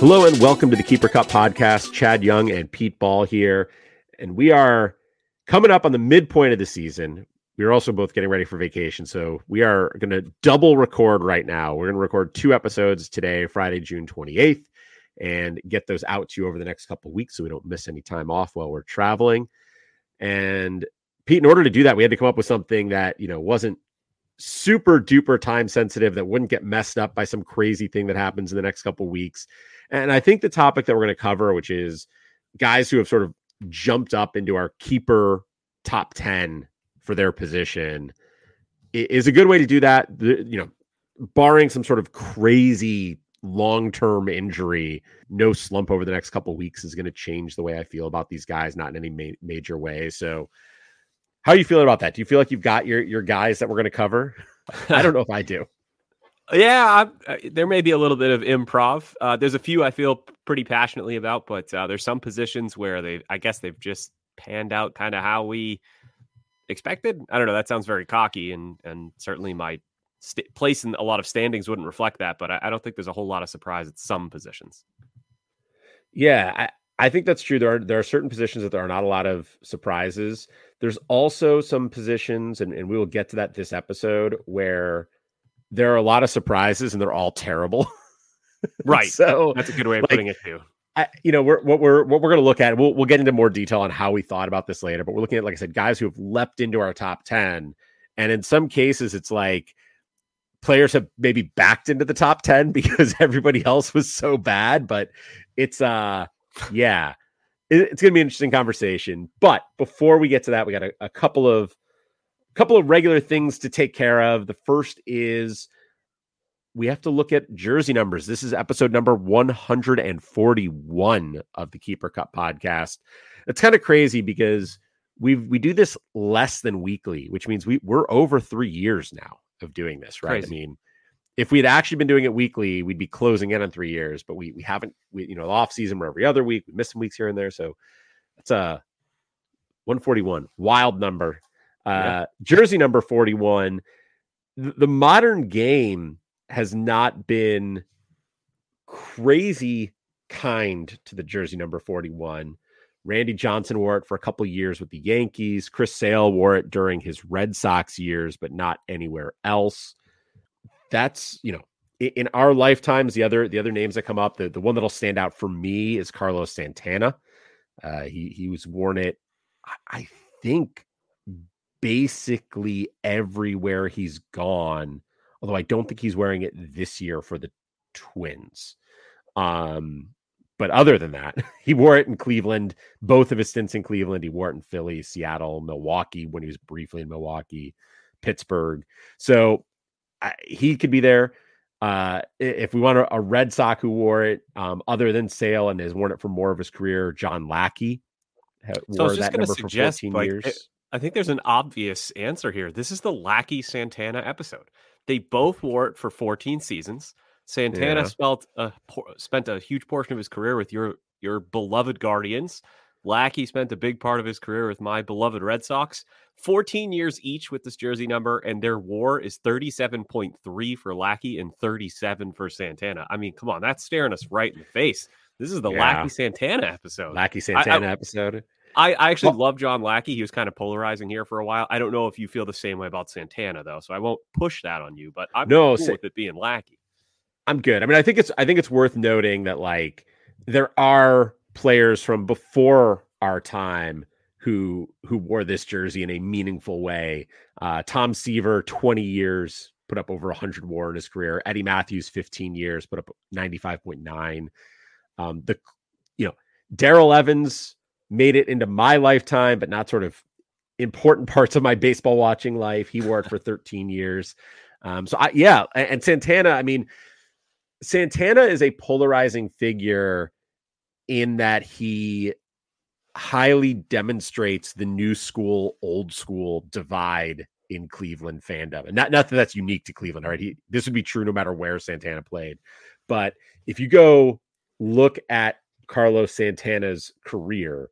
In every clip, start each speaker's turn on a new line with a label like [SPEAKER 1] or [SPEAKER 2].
[SPEAKER 1] Hello and welcome to the Keeper Cup podcast. Chad Young and Pete Ball here. And we are coming up on the midpoint of the season. We're also both getting ready for vacation. So we are going to double record right now. We're going to record 2 episodes today, Friday, June 28th, and get those out to you over the next couple of weeks so we don't miss any time off while we're traveling. And Pete, in order to do that, we had to come up with something that, wasn't super duper time sensitive, that wouldn't get messed up by some crazy thing that happens in the next couple of weeks. And I think the topic that we're going to cover, which is guys who have sort of jumped up into our keeper top 10 for their position, is a good way to do that. Barring some sort of crazy long-term injury, no slump over the next couple of weeks is going to change the way I feel about these guys, not in any major way. So how are you feeling about that? Do you feel like you've got your guys that we're going to cover? I don't know if I do.
[SPEAKER 2] Yeah, there may be a little bit of improv. There's a few I feel pretty passionately about, but there's some positions where they've just panned out kind of how we expected. I don't know. That sounds very cocky, and certainly my place in a lot of standings wouldn't reflect that. But I don't think there's a whole lot of surprise at some positions.
[SPEAKER 1] Yeah, I think that's true. There are certain positions that there are not a lot of surprises. There's also some positions, and we will get to that this episode, where there are a lot of surprises and they're all terrible.
[SPEAKER 2] Right.
[SPEAKER 1] So
[SPEAKER 2] that's a good way of putting it too.
[SPEAKER 1] What we're going to look at, we'll get into more detail on how we thought about this later, but we're looking at, like I said, guys who have leapt into our top 10. And in some cases, it's like players have maybe backed into the top 10 because everybody else was so bad, but it's it's going to be an interesting conversation. But before we get to that, we got a couple of regular things to take care of. The first is we have to look at jersey numbers. This is episode number 141 of the Keeper Cup podcast. It's kind of crazy because we do this less than weekly, which means we're over 3 years now of doing this, right? Crazy. I mean, if we'd actually been doing it weekly, we'd be closing in on 3 years, but we haven't. The off season, we're every other week. We miss some weeks here and there, so it's a 141 wild number. Jersey number 41. The modern game has not been crazy kind to the jersey number 41. Randy Johnson wore it for a couple years with the Yankees. Chris Sale wore it during his Red Sox years, but not anywhere else. That's, in our lifetimes, the other names that come up, the one that'll stand out for me is Carlos Santana. He was worn it, I think, basically everywhere he's gone, although I don't think he's wearing it this year for the Twins. But other than that, he wore it in Cleveland, both of his stints in Cleveland. He wore it in Philly, Seattle, Milwaukee, when he was briefly in Milwaukee, Pittsburgh. So he could be there. If we want a Red Sox who wore it, other than Sale and has worn it for more of his career, John Lackey wore that number for 14 years.
[SPEAKER 2] I think there's an obvious answer here. This is the Lackey Santana episode. They both wore it for 14 seasons. Santana spent a huge portion of his career with your beloved Guardians. Lackey spent a big part of his career with my beloved Red Sox. 14 years each with this jersey number, and their WAR is 37.3 for Lackey and 37 for Santana. I mean, come on, that's staring us right in the face. This is the Lackey Santana episode.
[SPEAKER 1] Lackey Santana episode.
[SPEAKER 2] I actually love John Lackey. He was kind of polarizing here for a while. I don't know if you feel the same way about Santana, though, so I won't push that on you. But I'm cool with it being Lackey.
[SPEAKER 1] I'm good. I mean, I think it's worth noting that, like, there are players from before our time who wore this jersey in a meaningful way. Tom Seaver, 20 years, put up over 100 WAR in his career. Eddie Matthews, 15 years, put up 95.9. Darrell Evans made it into my lifetime, but not sort of important parts of my baseball watching life. He wore it for 13 years. And Santana, I mean, Santana is a polarizing figure in that he highly demonstrates the new school, old school divide in Cleveland fandom. And not that that's unique to Cleveland, right? This would be true no matter where Santana played. But if you go look at Carlos Santana's career,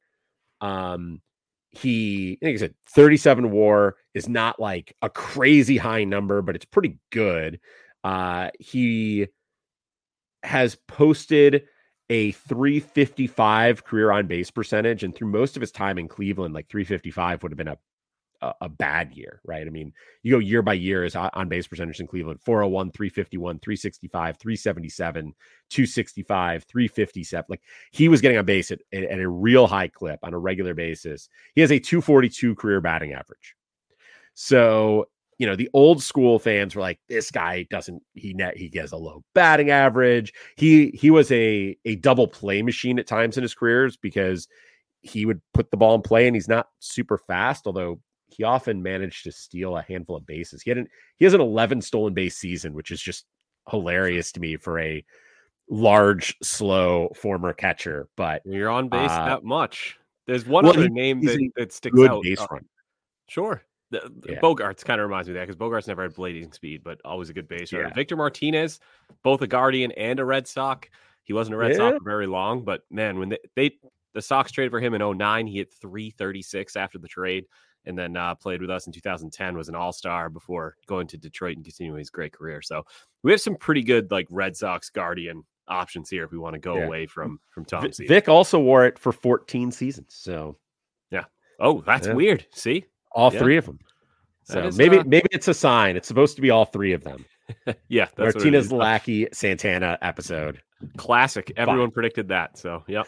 [SPEAKER 1] he, like I said, 37 WAR is not like a crazy high number, but it's pretty good. He has posted a 355 career on base percentage. And through most of his time in Cleveland, like 355 would have been a bad year, right? I mean, you go year by year as on base percentage in Cleveland: 401, 351, 365, 377, 265, 357. Like, he was getting on base at a real high clip on a regular basis. He has a 242 career batting average. So, the old school fans were like, this guy he gets a low batting average. He was a double play machine at times in his careers because he would put the ball in play, and he's not super fast, although he often managed to steal a handful of bases. He has an 11 stolen base season, which is just hilarious to me for a large, slow former catcher. But
[SPEAKER 2] you're on base that much. There's one other name that sticks out.
[SPEAKER 1] Base front.
[SPEAKER 2] Sure. Bogarts kind of reminds me of that, because Bogarts never had blading speed, but always a good base runner. Victor Martinez, both a Guardian and a Red Sox. He wasn't a Red Sox for very long, but man, when the Sox traded for him in 2009, he hit 336 after the trade, and then played with us in 2010, was an all-star before going to Detroit and continuing his great career. So we have some pretty good like Red Sox Guardian options here if we want to go away from Tom.
[SPEAKER 1] Vic also wore it for 14 seasons. So
[SPEAKER 2] yeah. Oh, that's weird. See?
[SPEAKER 1] All three of them. So maybe it's a sign. It's supposed to be all three of them.
[SPEAKER 2] Yeah. That's
[SPEAKER 1] Martinez, Lackey, Santana episode.
[SPEAKER 2] Classic. Everyone predicted that. So, yeah.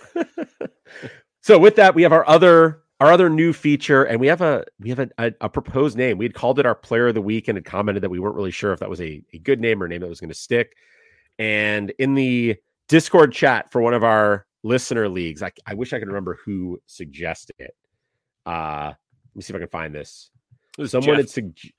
[SPEAKER 1] So with that, we have our other new feature, and we have a proposed name. We had called it our Player of the Week and had commented that we weren't really sure if that was a good name or a name that was going to stick. And in the Discord chat for one of our listener leagues, I wish I could remember who suggested it. Let me see if I can find this. Someone had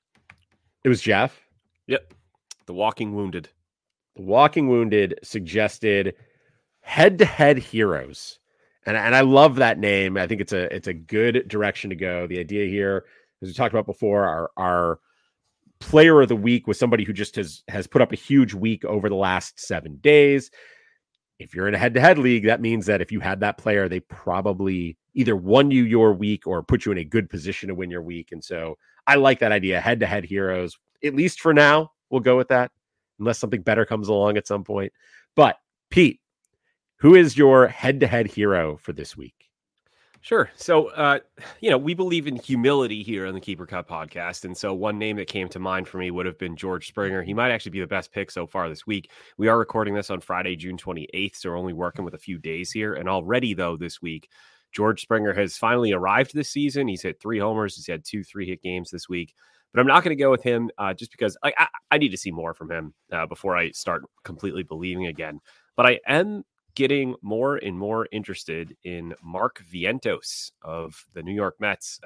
[SPEAKER 1] it was Jeff.
[SPEAKER 2] Yep. The Walking Wounded.
[SPEAKER 1] The Walking Wounded suggested head-to-head heroes. And I love that name. I think it's a good direction to go. The idea here, as we talked about before, our player of the week was somebody who just has put up a huge week over the last 7 days. If you're in a head-to-head league, that means that if you had that player, they probably either won you your week or put you in a good position to win your week. And so I like that idea. Head-to-head heroes, at least for now, we'll go with that, unless something better comes along at some point. But Pete, who is your head-to-head hero for this week?
[SPEAKER 2] Sure. So, we believe in humility here on the Keeper Cut podcast. And so one name that came to mind for me would have been George Springer. He might actually be the best pick so far this week. We are recording this on Friday, June 28th. So we're only working with a few days here. And already, though, this week, George Springer has finally arrived this season. He's hit 3 homers. He's had 2 3-hit games this week. But I'm not going to go with him just because I need to see more from him before I start completely believing again. But I am getting more and more interested in Mark Vientos of the New York Mets.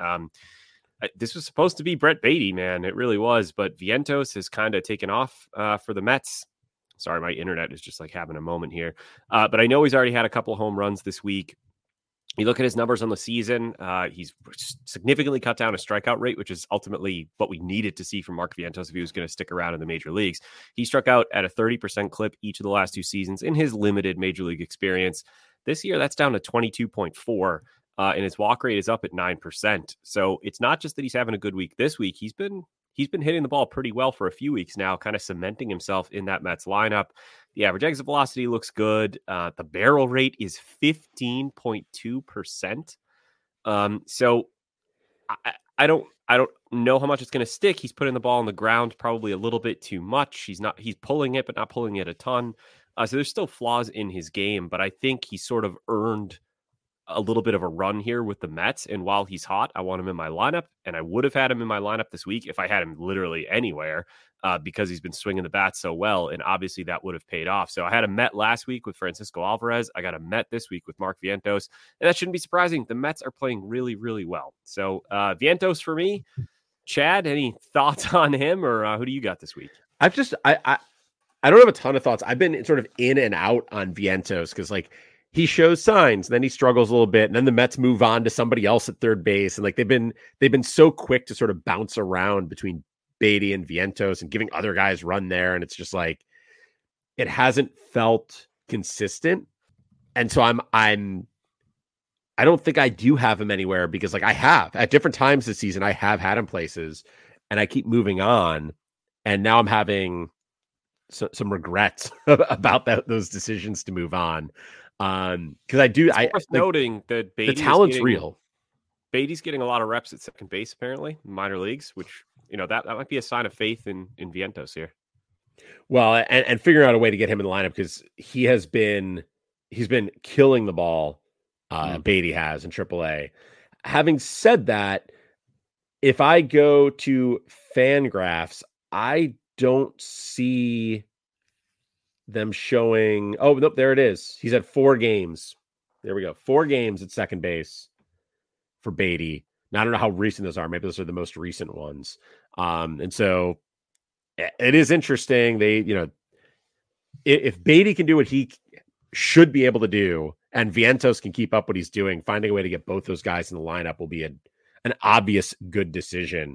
[SPEAKER 2] This was supposed to be Brett Baty, man. It really was. But Vientos has kind of taken off for the Mets. Sorry, my internet is just like having a moment here. But I know he's already had a couple of home runs this week. You look at his numbers on the season, he's significantly cut down his strikeout rate, which is ultimately what we needed to see from Mark Vientos if he was going to stick around in the major leagues. He struck out at a 30% clip each of the last 2 seasons in his limited major league experience. This year, that's down to 22.4, and his walk rate is up at 9%. So it's not just that he's having a good week this week. He's been hitting the ball pretty well for a few weeks now, kind of cementing himself in that Mets lineup. The average exit velocity looks good. The barrel rate is 15.2%. So I don't know how much it's going to stick. He's putting the ball on the ground probably a little bit too much. He's pulling it, but not pulling it a ton. So there's still flaws in his game, but I think he sort of earned a little bit of a run here with the Mets. And while he's hot, I want him in my lineup, and I would have had him in my lineup this week if I had him literally anywhere because he's been swinging the bat so well. And obviously that would have paid off. So I had a Met last week with Francisco Alvarez. I got a Met this week with Mark Vientos, and that shouldn't be surprising. The Mets are playing really, really well. So Vientos for me. Chad, any thoughts on him, or who do you got this week?
[SPEAKER 1] I don't have a ton of thoughts. I've been sort of in and out on Vientos because he shows signs, then he struggles a little bit, and then the Mets move on to somebody else at third base. And they've been so quick to sort of bounce around between Baty and Vientos and giving other guys run there. And it's just it hasn't felt consistent. And so I don't think I do have him anywhere because I have at different times this season, I have had him places and I keep moving on. And now I'm having some regrets about those decisions to move on. Because I
[SPEAKER 2] worth noting that
[SPEAKER 1] the talent's real.
[SPEAKER 2] Beatty's getting a lot of reps at second base, apparently, in minor leagues, which, that might be a sign of faith in Vientos here.
[SPEAKER 1] Well, and figuring out a way to get him in the lineup, because he's been killing the ball. Beatty has in AAA. Having said that, if I go to Fangraphs, I don't see them showing. Oh, nope, there it is. He's had 4 games. There we go. 4 games at second base for Beatty. Now, I don't know how recent those are. Maybe those are the most recent ones. And so it is interesting. They, if Beatty can do what he should be able to do, and Vientos can keep up what he's doing, finding a way to get both those guys in the lineup will be an obvious good decision.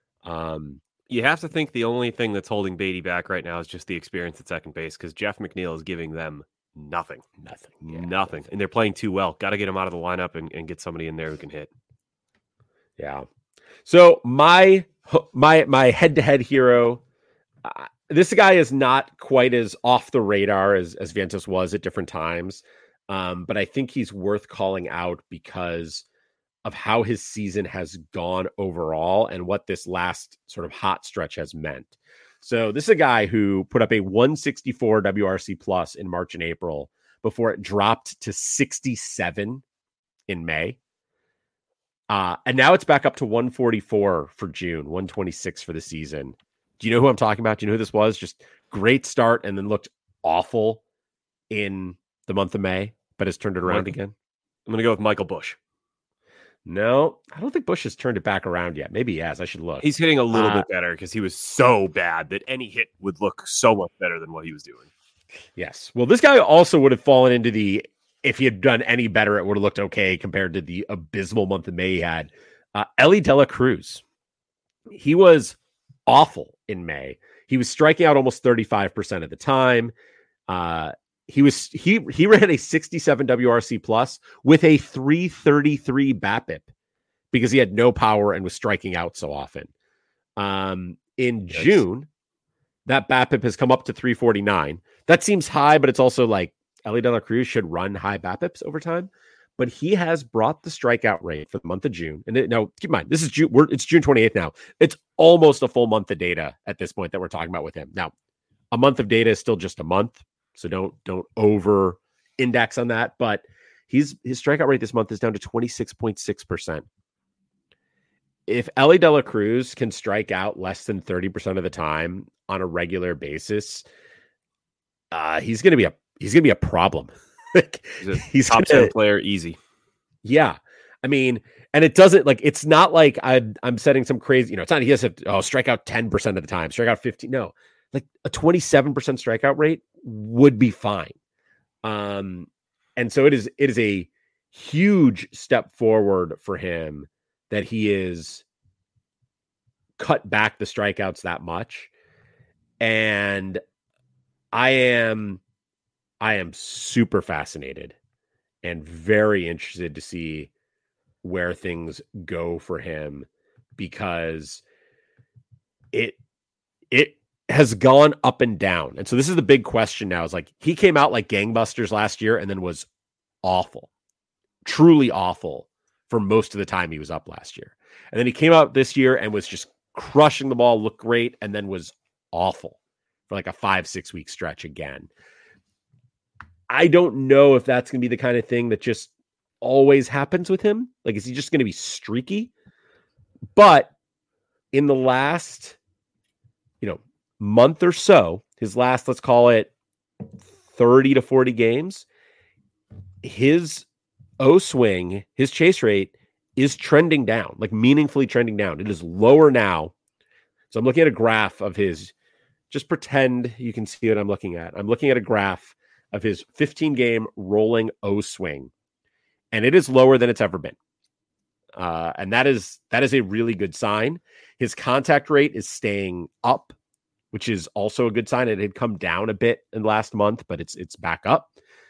[SPEAKER 2] You have to think the only thing that's holding Beatty back right now is just the experience at second base, because Jeff McNeil is giving them nothing. Nothing. And they're playing too well. Got to get him out of the lineup and get somebody in there who can hit.
[SPEAKER 1] Yeah. So my head-to-head hero, this guy is not quite as off the radar as Vientos was at different times. But I think he's worth calling out because of how his season has gone overall and what this last sort of hot stretch has meant. So this is a guy who put up a 164 WRC plus in March and April before it dropped to 67 in May. And now it's back up to 144 for June, 126 for the season. Do you know who I'm talking about? Do you know who this was? Just great start and then looked awful in the month of May, but has turned it around again.
[SPEAKER 2] I'm going to go with Michael Busch.
[SPEAKER 1] No, I don't think Busch has turned it back around yet. Maybe he has. I should look.
[SPEAKER 2] He's hitting a little bit better because he was so bad that any hit would look so much better than what he was doing.
[SPEAKER 1] Yes. Well, this guy also would have fallen into the, if he had done any better, it would have looked okay compared to the abysmal month of May he had. Elly De La Cruz. He was awful in May. He was striking out almost 35% of the time. He ran a 67 WRC plus with a 333 BABIP because he had no power and was striking out so often. In June, that BABIP has come up to 349. That seems high, but it's also like Elly De La Cruz should run high BABIPs over time. But he has brought the strikeout rate for the month of June. And now, keep in mind, this is June. It's June 28th now. It's almost a full month of data at this point that we're talking about with him. Now, a month of data is still just a month. So don't over index on that. But his strikeout rate this month is down to 26.6%. If Elly De La Cruz can strike out less than 30% of the time on a regular basis, he's gonna be a problem.
[SPEAKER 2] He's a top 10 player, easy.
[SPEAKER 1] Yeah, I mean, and it doesn't it's not like I'm setting some crazy. It's not he has to strike out 10% of the time, strike out 15. No. Like a 27% strikeout rate would be fine. And so it is a huge step forward for him that he is cut back the strikeouts that much. And I am super fascinated and very interested to see where things go for him, because it has gone up and down. And so this is the big question now, is like, he came out like gangbusters last year and then was awful, truly awful for most of the time he was up last year. And then he came out this year and was just crushing the ball, looked great, and then was awful for like a 5-6 week stretch again. I don't know if that's going to be the kind of thing that just always happens with him. Like, is he just going to be streaky? But in the last, month or so, his last, let's call it 30 to 40 games, his O-swing, his chase rate is trending down, like meaningfully trending down. It is lower now. So I'm looking at a graph of his, just pretend you can see what I'm looking at. I'm looking at a graph of his 15-game rolling O-swing, and it is lower than it's ever been. And that is a really good sign. His contact rate is staying up, which is also a good sign. It had come down a bit in the last month, but it's back up.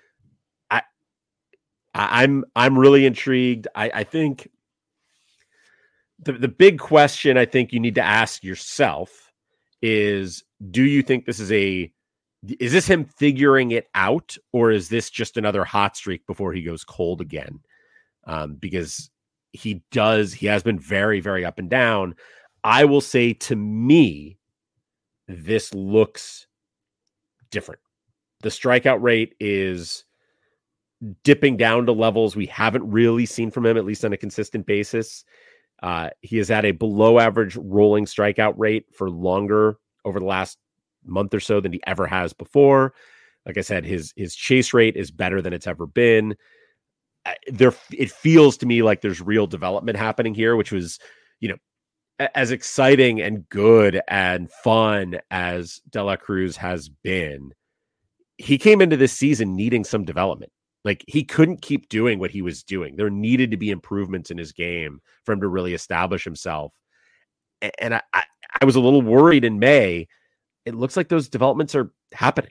[SPEAKER 1] I'm really intrigued. I think the big question I think you need to ask yourself is, do you think this is a Is this him figuring it out, or is this just another hot streak before he goes cold again? Because he has been very, very up and down. I will say, to me, this looks different. The strikeout rate is dipping down to levels we haven't really seen from him, at least on a consistent basis. He has had a below average rolling strikeout rate for longer over the last month or so than he ever has before. Like I said, his chase rate is better than it's ever been. It feels to me like there's real development happening here, which was, as exciting and good and fun as De La Cruz has been. He came into this season needing some development. Like, he couldn't keep doing what he was doing. There needed to be improvements in his game for him to really establish himself. And I was a little worried in May. It looks like those developments are happening.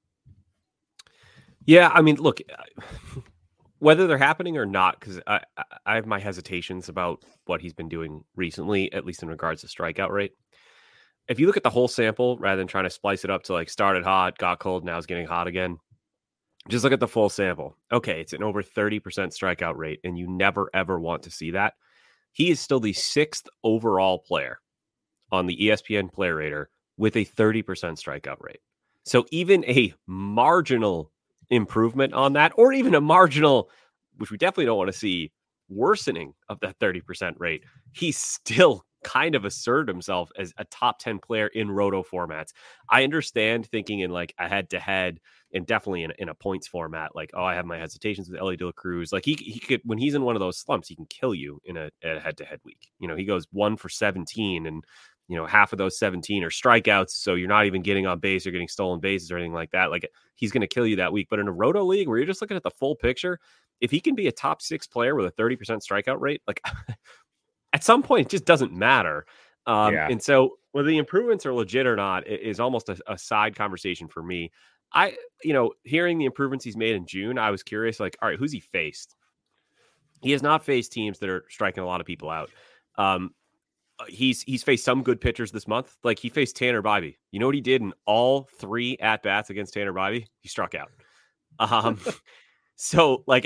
[SPEAKER 2] Yeah, I mean, look, whether they're happening or not, because I have my hesitations about what he's been doing recently, at least in regards to strikeout rate. If you look at the whole sample, rather than trying to splice it up to like started hot, got cold, now it's getting hot again, just look at the full sample. Okay, it's an over 30% strikeout rate, and you never, ever want to see that. He is still the 6th overall player on the ESPN Player Rater with a 30% strikeout rate. So even a marginal improvement on that, or even a marginal, which we definitely don't want to see, worsening of that 30% rate, he's still kind of asserted himself as a top 10 player in roto formats. I understand thinking in like a head-to-head and definitely in a points format, like, oh, I have my hesitations with Elly De La Cruz. Like, he could, when he's in one of those slumps, he can kill you in a head-to-head week. He goes 1 for 17, and half of those 17 are strikeouts, so you're not even getting on base or getting stolen bases or anything like that. Like, he's going to kill you that week. But in a roto league where you're just looking at the full picture, if he can be a top 6 player with a 30% strikeout rate, like, at some point, it just doesn't matter. And so whether the improvements are legit or not is almost a side conversation for me. Hearing the improvements he's made in June, I was curious, like, all right, who's he faced? He has not faced teams that are striking a lot of people out. He's faced some good pitchers this month. Like, he faced Tanner Bibee. You know what he did in all 3 at-bats against Tanner Bibee? He struck out. So, like,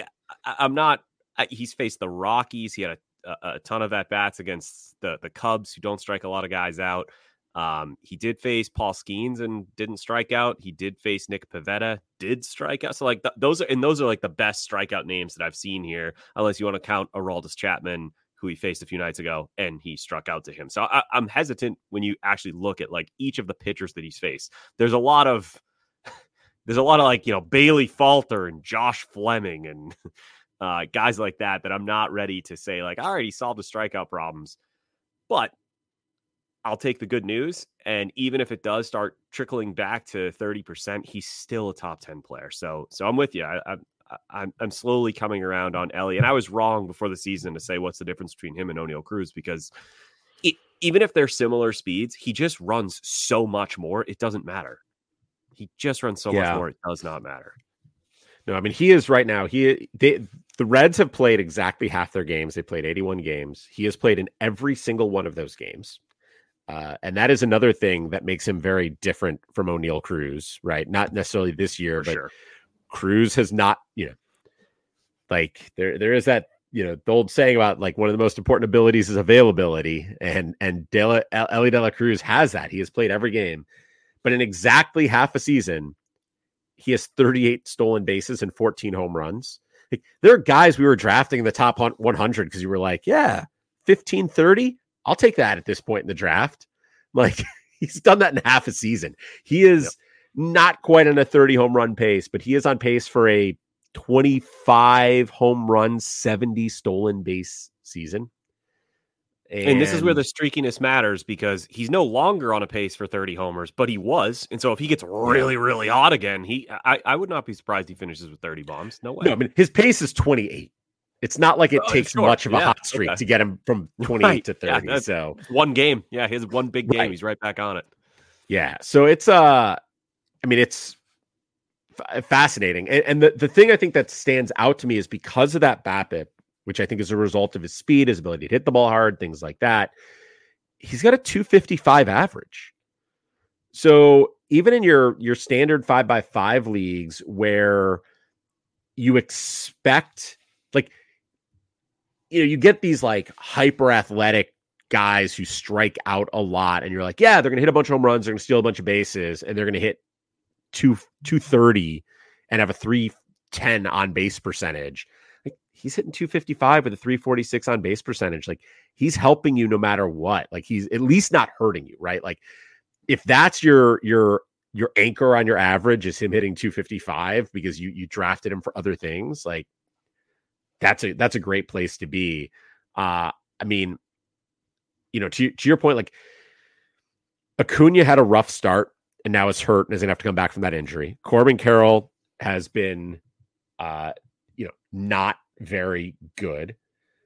[SPEAKER 2] he's faced the Rockies. He had a ton of at-bats against the Cubs, who don't strike a lot of guys out. He did face Paul Skeens and didn't strike out. He did face Nick Pivetta, did strike out. So, like, those are like the best strikeout names that I've seen here, unless you want to count Aroldis Chapman, who he faced a few nights ago, and he struck out to him. So I'm hesitant when you actually look at like each of the pitchers that he's faced. There's a lot of like, Bailey Falter and Josh Fleming and guys like that I'm not ready to say like, all right, he solved the strikeout problems. But I'll take the good news. And even if it does start trickling back to 30%, he's still a top 10 player. So I'm with you. I'm slowly coming around on Elly, and I was wrong before the season to say what's the difference between him and Oneil Cruz, because even if they're similar speeds, he just runs so much more. It doesn't matter. He just runs so much more. It does not matter.
[SPEAKER 1] No, I mean, he is right now. The Reds have played exactly half their games. They played 81 games. He has played in every single one of those games. And that is another thing that makes him very different from Oneil Cruz, right? Not necessarily this year, but sure. Cruz has not, like there is that, the old saying about like one of the most important abilities is availability, and Elly De La Cruz has that. He has played every game, but in exactly half a season, he has 38 stolen bases and 14 home runs. Like, there are guys we were drafting in the top 100 because you were like, 15, 30, I'll take that at this point in the draft. Like, he's done that in half a season. He is not quite on a 30 home run pace, but he is on pace for a 25 home run, 70 stolen base season.
[SPEAKER 2] And this is where the streakiness matters, because he's no longer on a pace for 30 homers, but he was. And so if he gets really, really hot again, I would not be surprised he finishes with 30 bombs. No way.
[SPEAKER 1] No, I mean, his pace is 28. It's not like it takes much of a hot streak to get him from 28 to 30. Yeah, so
[SPEAKER 2] one game. Yeah, he has one big game. Right. He's right back on it.
[SPEAKER 1] Yeah. So it's it's fascinating. And the thing I think that stands out to me is because of that BABIP, which I think is a result of his speed, his ability to hit the ball hard, things like that. He's got a 255 average. So even in your standard 5x5 leagues where you expect, like, you get these like hyper athletic guys who strike out a lot, and you're like, yeah, they're going to hit a bunch of home runs, they're going to steal a bunch of bases, and they're going to hit 230 and have a 310 on base percentage. Like, he's hitting 255 with a 346 on base percentage. Like, he's helping you no matter what. Like, he's at least not hurting you, right? Like, if that's your anchor on your average is him hitting 255 because you drafted him for other things, like, that's a great place to be. I mean, to your point, like, Acuna had a rough start and now is hurt and is going to have to come back from that injury. Corbin Carroll has been, not very good.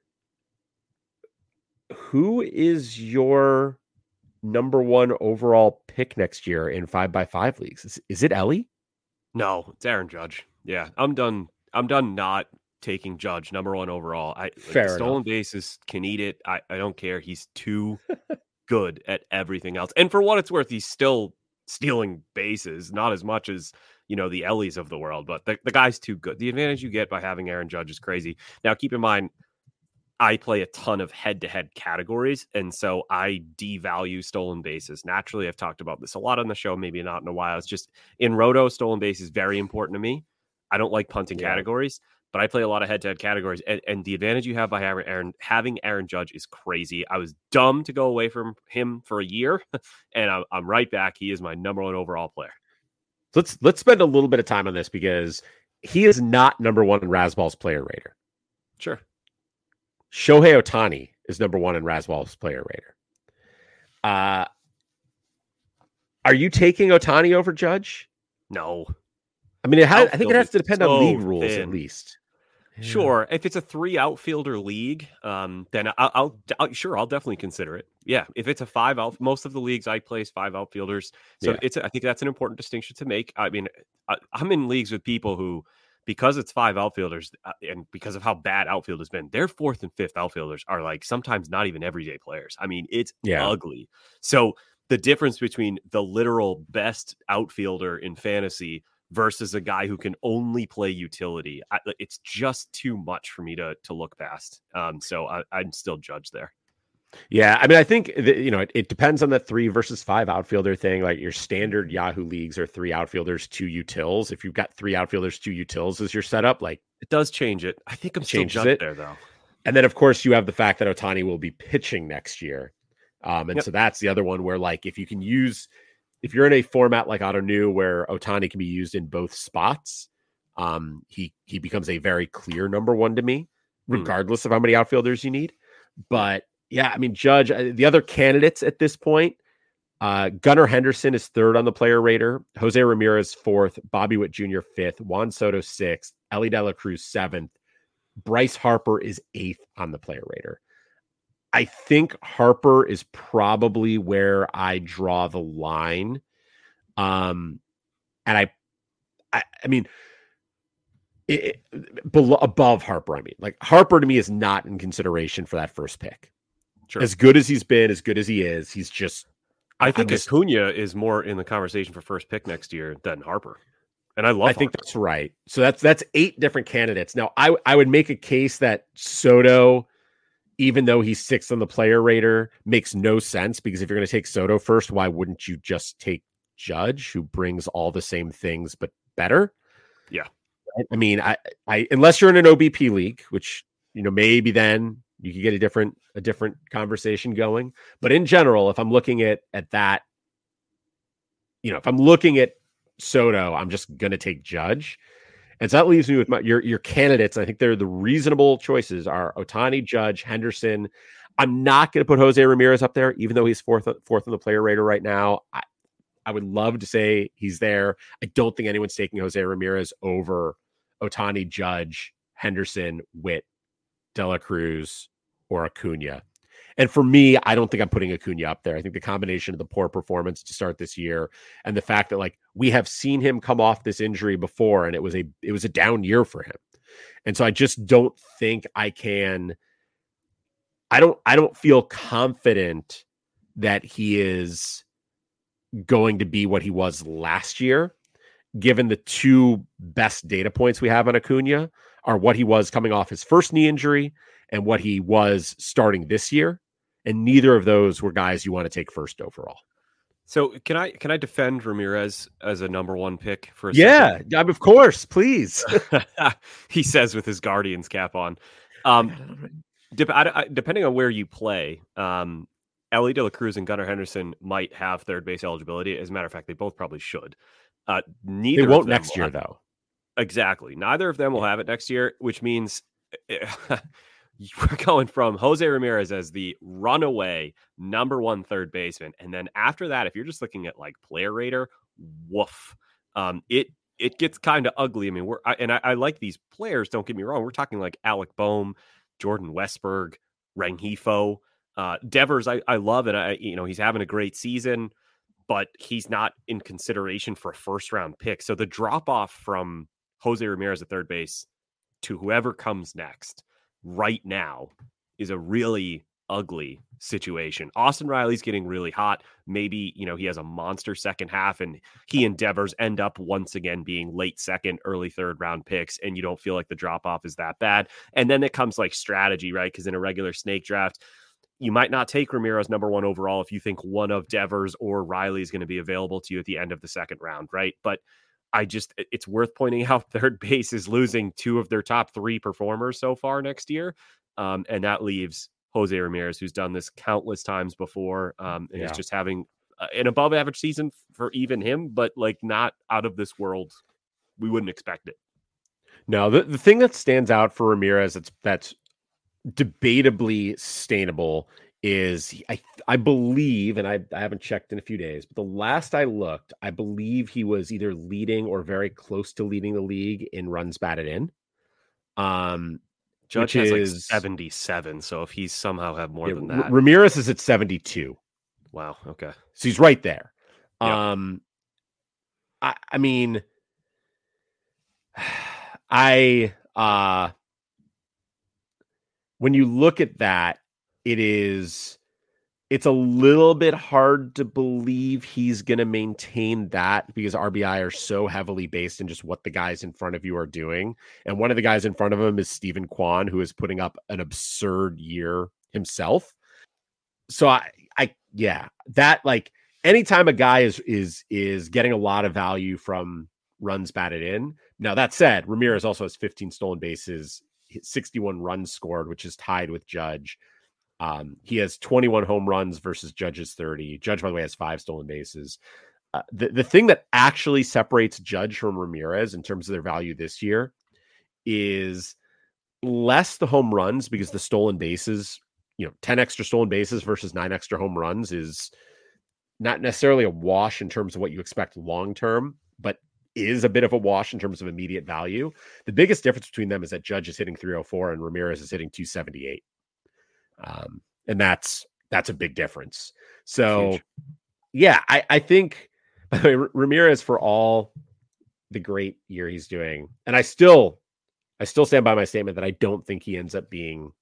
[SPEAKER 1] Who is your number one overall pick next year in 5x5 leagues? Is it Ellie?
[SPEAKER 2] No, it's Aaron Judge. Yeah, I'm done not taking Judge number one overall. Stolen bases can eat it. I don't care. He's too good at everything else. And for what it's worth, he's still stealing bases, not as much as, the Ellies of the world, but the guy's too good. The advantage you get by having Aaron Judge is crazy. Now, keep in mind, I play a ton of head-to-head categories, and so I devalue stolen bases. Naturally, I've talked about this a lot on the show, maybe not in a while. It's just in Roto, stolen base is very important to me. I don't like punting categories, but I play a lot of head-to-head categories, and the advantage you have by having Aaron Judge is crazy. I was dumb to go away from him for a year, and I'm right back. He is my number one overall player.
[SPEAKER 1] Let's spend a little bit of time on this because he is not number one in Razzball's player rater.
[SPEAKER 2] Sure.
[SPEAKER 1] Shohei Ohtani is number one in Razzball's player rater. Are you taking Ohtani over Judge?
[SPEAKER 2] No.
[SPEAKER 1] I mean, I think it has to depend on league rules at least.
[SPEAKER 2] Sure. If it's a 3 outfielder league, then I'll definitely consider it. Yeah. If it's a 5 most of the leagues I play is 5 outfielders. So I think that's an important distinction to make. I mean, I'm in leagues with people who, because it's 5 outfielders and because of how bad outfield has been, their 4th and 5th outfielders are like sometimes not even everyday players. I mean, it's ugly. So the difference between the literal best outfielder in fantasy versus a guy who can only play utility, it's just too much for me to look past. So I'm still Judge there.
[SPEAKER 1] Yeah, I mean, I think it depends on the 3 versus 5 outfielder thing. Like, your standard Yahoo leagues are 3 outfielders, 2 utils. If you've got 3 outfielders, 2 utils as your setup, like,
[SPEAKER 2] it does change it. I think I'm still Judge there though.
[SPEAKER 1] And then of course you have the fact that Ohtani will be pitching next year, so that's the other one where, like, if you're in a format like Auto New where Ohtani can be used in both spots, he becomes a very clear number one to me, regardless of how many outfielders you need. But yeah, I mean, Judge, the other candidates at this point, Gunnar Henderson is 3rd on the player rater, Jose Ramirez 4th, Bobby Witt Jr. 5th, Juan Soto 6th, Elly De La Cruz 7th, Bryce Harper is 8th on the player rater. I think Harper is probably where I draw the line. And I mean, above Harper, I mean, like, Harper to me is not in consideration for that first pick. Sure. As good as he's been, as good as he is, he's just.
[SPEAKER 2] I think Acuna is more in the conversation for first pick next year than Harper. And I
[SPEAKER 1] think that's right. So that's 8 different candidates. Now, I would make a case that Soto, even though he's 6th on the player rater, makes no sense, because if you're going to take Soto first, why wouldn't you just take Judge, who brings all the same things but better?
[SPEAKER 2] Yeah.
[SPEAKER 1] I mean, I unless you're in an OBP league, which, maybe then you could get a different conversation going. But in general, if I'm looking at that, if I'm looking at Soto, I'm just going to take Judge. And so that leaves me with your candidates. I think they're the reasonable choices are Ohtani, Judge, Henderson. I'm not going to put Jose Ramirez up there, even though he's fourth on the player rater right now. I would love to say he's there. I don't think anyone's taking Jose Ramirez over Ohtani, Judge, Henderson, Witt, De La Cruz, or Acuna. And for me, I don't think I'm putting Acuna up there. I think the combination of the poor performance to start this year and the fact that, like, we have seen him come off this injury before, and it was a down year for him. And so I just don't think I can. I don't feel confident that he is going to be what he was last year, given the two best data points we have on Acuna are what he was coming off his first knee injury and what he was starting this year. And neither of those were guys you want to take first overall.
[SPEAKER 2] So can I defend Ramirez as a number one pick for a
[SPEAKER 1] second? Of course, please.
[SPEAKER 2] He says with his Guardians cap on. Depending on where you play, Elly De La Cruz and Gunnar Henderson might have third base eligibility. As a matter of fact, they both probably should. Neither
[SPEAKER 1] they won't next year, though.
[SPEAKER 2] Exactly. Neither of them will have it next year, which means we're going from Jose Ramirez as the runaway number one third baseman. And then after that, if you're just looking at like player rater, woof. It gets kind of ugly. I mean, I like these players, don't get me wrong. We're talking like Alec Boehm, Jordan Westberg, Rengifo, Devers. I love it. He's having a great season, but he's not in consideration for a first round pick. So the drop off from Jose Ramirez at third base to whoever comes next right now is a really ugly situation. Austin Riley's getting really hot. Maybe, he has a monster second half and he and Devers end up once again being late second, early third round picks. And you don't feel like the drop off is that bad. And then it comes like strategy, right? Because in a regular snake draft, you might not take Ramirez number one overall if you think one of Devers or Riley is going to be available to you at the end of the second round, right? But it's worth pointing out third base is losing two of their top three performers so far next year. And that leaves Jose Ramirez, who's done this countless times before. And is just having an above average season for even him, but like not out of this world. We wouldn't expect it.
[SPEAKER 1] No, the thing that stands out for Ramirez that's debatably sustainable is I believe, and I haven't checked in a few days, but the last I looked, I believe he was either leading or very close to leading the league in runs batted in.
[SPEAKER 2] Judge has like 77, so if he's somehow have more than that.
[SPEAKER 1] Ramirez is at 72.
[SPEAKER 2] Wow, okay.
[SPEAKER 1] So he's right there.
[SPEAKER 2] Yeah.
[SPEAKER 1] I mean, when you look at that, it's a little bit hard to believe he's going to maintain that because RBI are so heavily based in just what the guys in front of you are doing. And one of the guys in front of him is Steven Kwan, who is putting up an absurd year himself. So that like anytime a guy is getting a lot of value from runs batted in. Now that said, Ramirez also has 15 stolen bases, 61 runs scored, which is tied with Judge. He has 21 home runs versus Judge's 30. Judge, by the way, has 5 stolen bases. The thing that actually separates Judge from Ramirez in terms of their value this year is less the home runs, because the stolen bases, 10 extra stolen bases versus 9 extra home runs is not necessarily a wash in terms of what you expect long-term, but is a bit of a wash in terms of immediate value. The biggest difference between them is that Judge is hitting 304 and Ramirez is hitting 278. And that's a big difference. So I think, by the way, Ramirez, for all the great year he's doing, and I still stand by my statement that I don't think he ends up being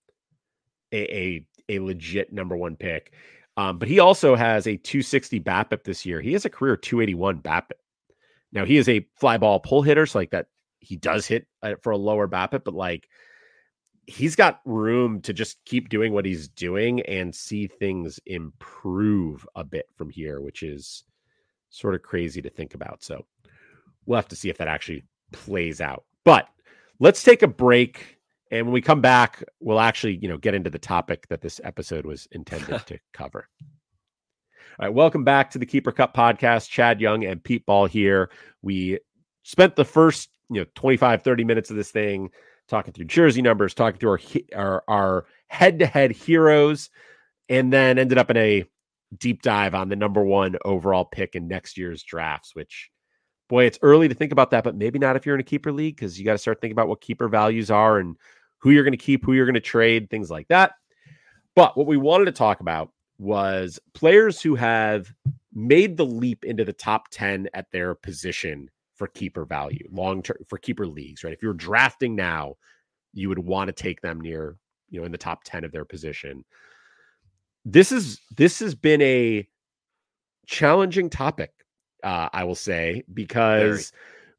[SPEAKER 1] a legit number one pick. But he also has a 260 BABIP this year. He has a career 281 BABIP. Now he is a fly ball pull hitter, so like that he does hit for a lower BABIP, but like he's got room to just keep doing what he's doing and see things improve a bit from here, which is sort of crazy to think about. So we'll have to see if that actually plays out. But let's take a break. And when we come back, we'll actually, get into the topic that this episode was intended to cover. All right, welcome back to the Keeper Cup podcast. Chad Young and Pete Ball here. We spent the first, 25, 30 minutes of this thing talking through jersey numbers, talking through our head-to-head heroes, and then ended up in a deep dive on the number one overall pick in next year's drafts, which, boy, it's early to think about that, but maybe not if you're in a keeper league, because you got to start thinking about what keeper values are and who you're going to keep, who you're going to trade, things like that. But what we wanted to talk about was players who have made the leap into the top 10 at their position for keeper value, long-term for keeper leagues, right? If you're drafting now, you would want to take them near, in the top 10 of their position. This has been a challenging topic, I will say, because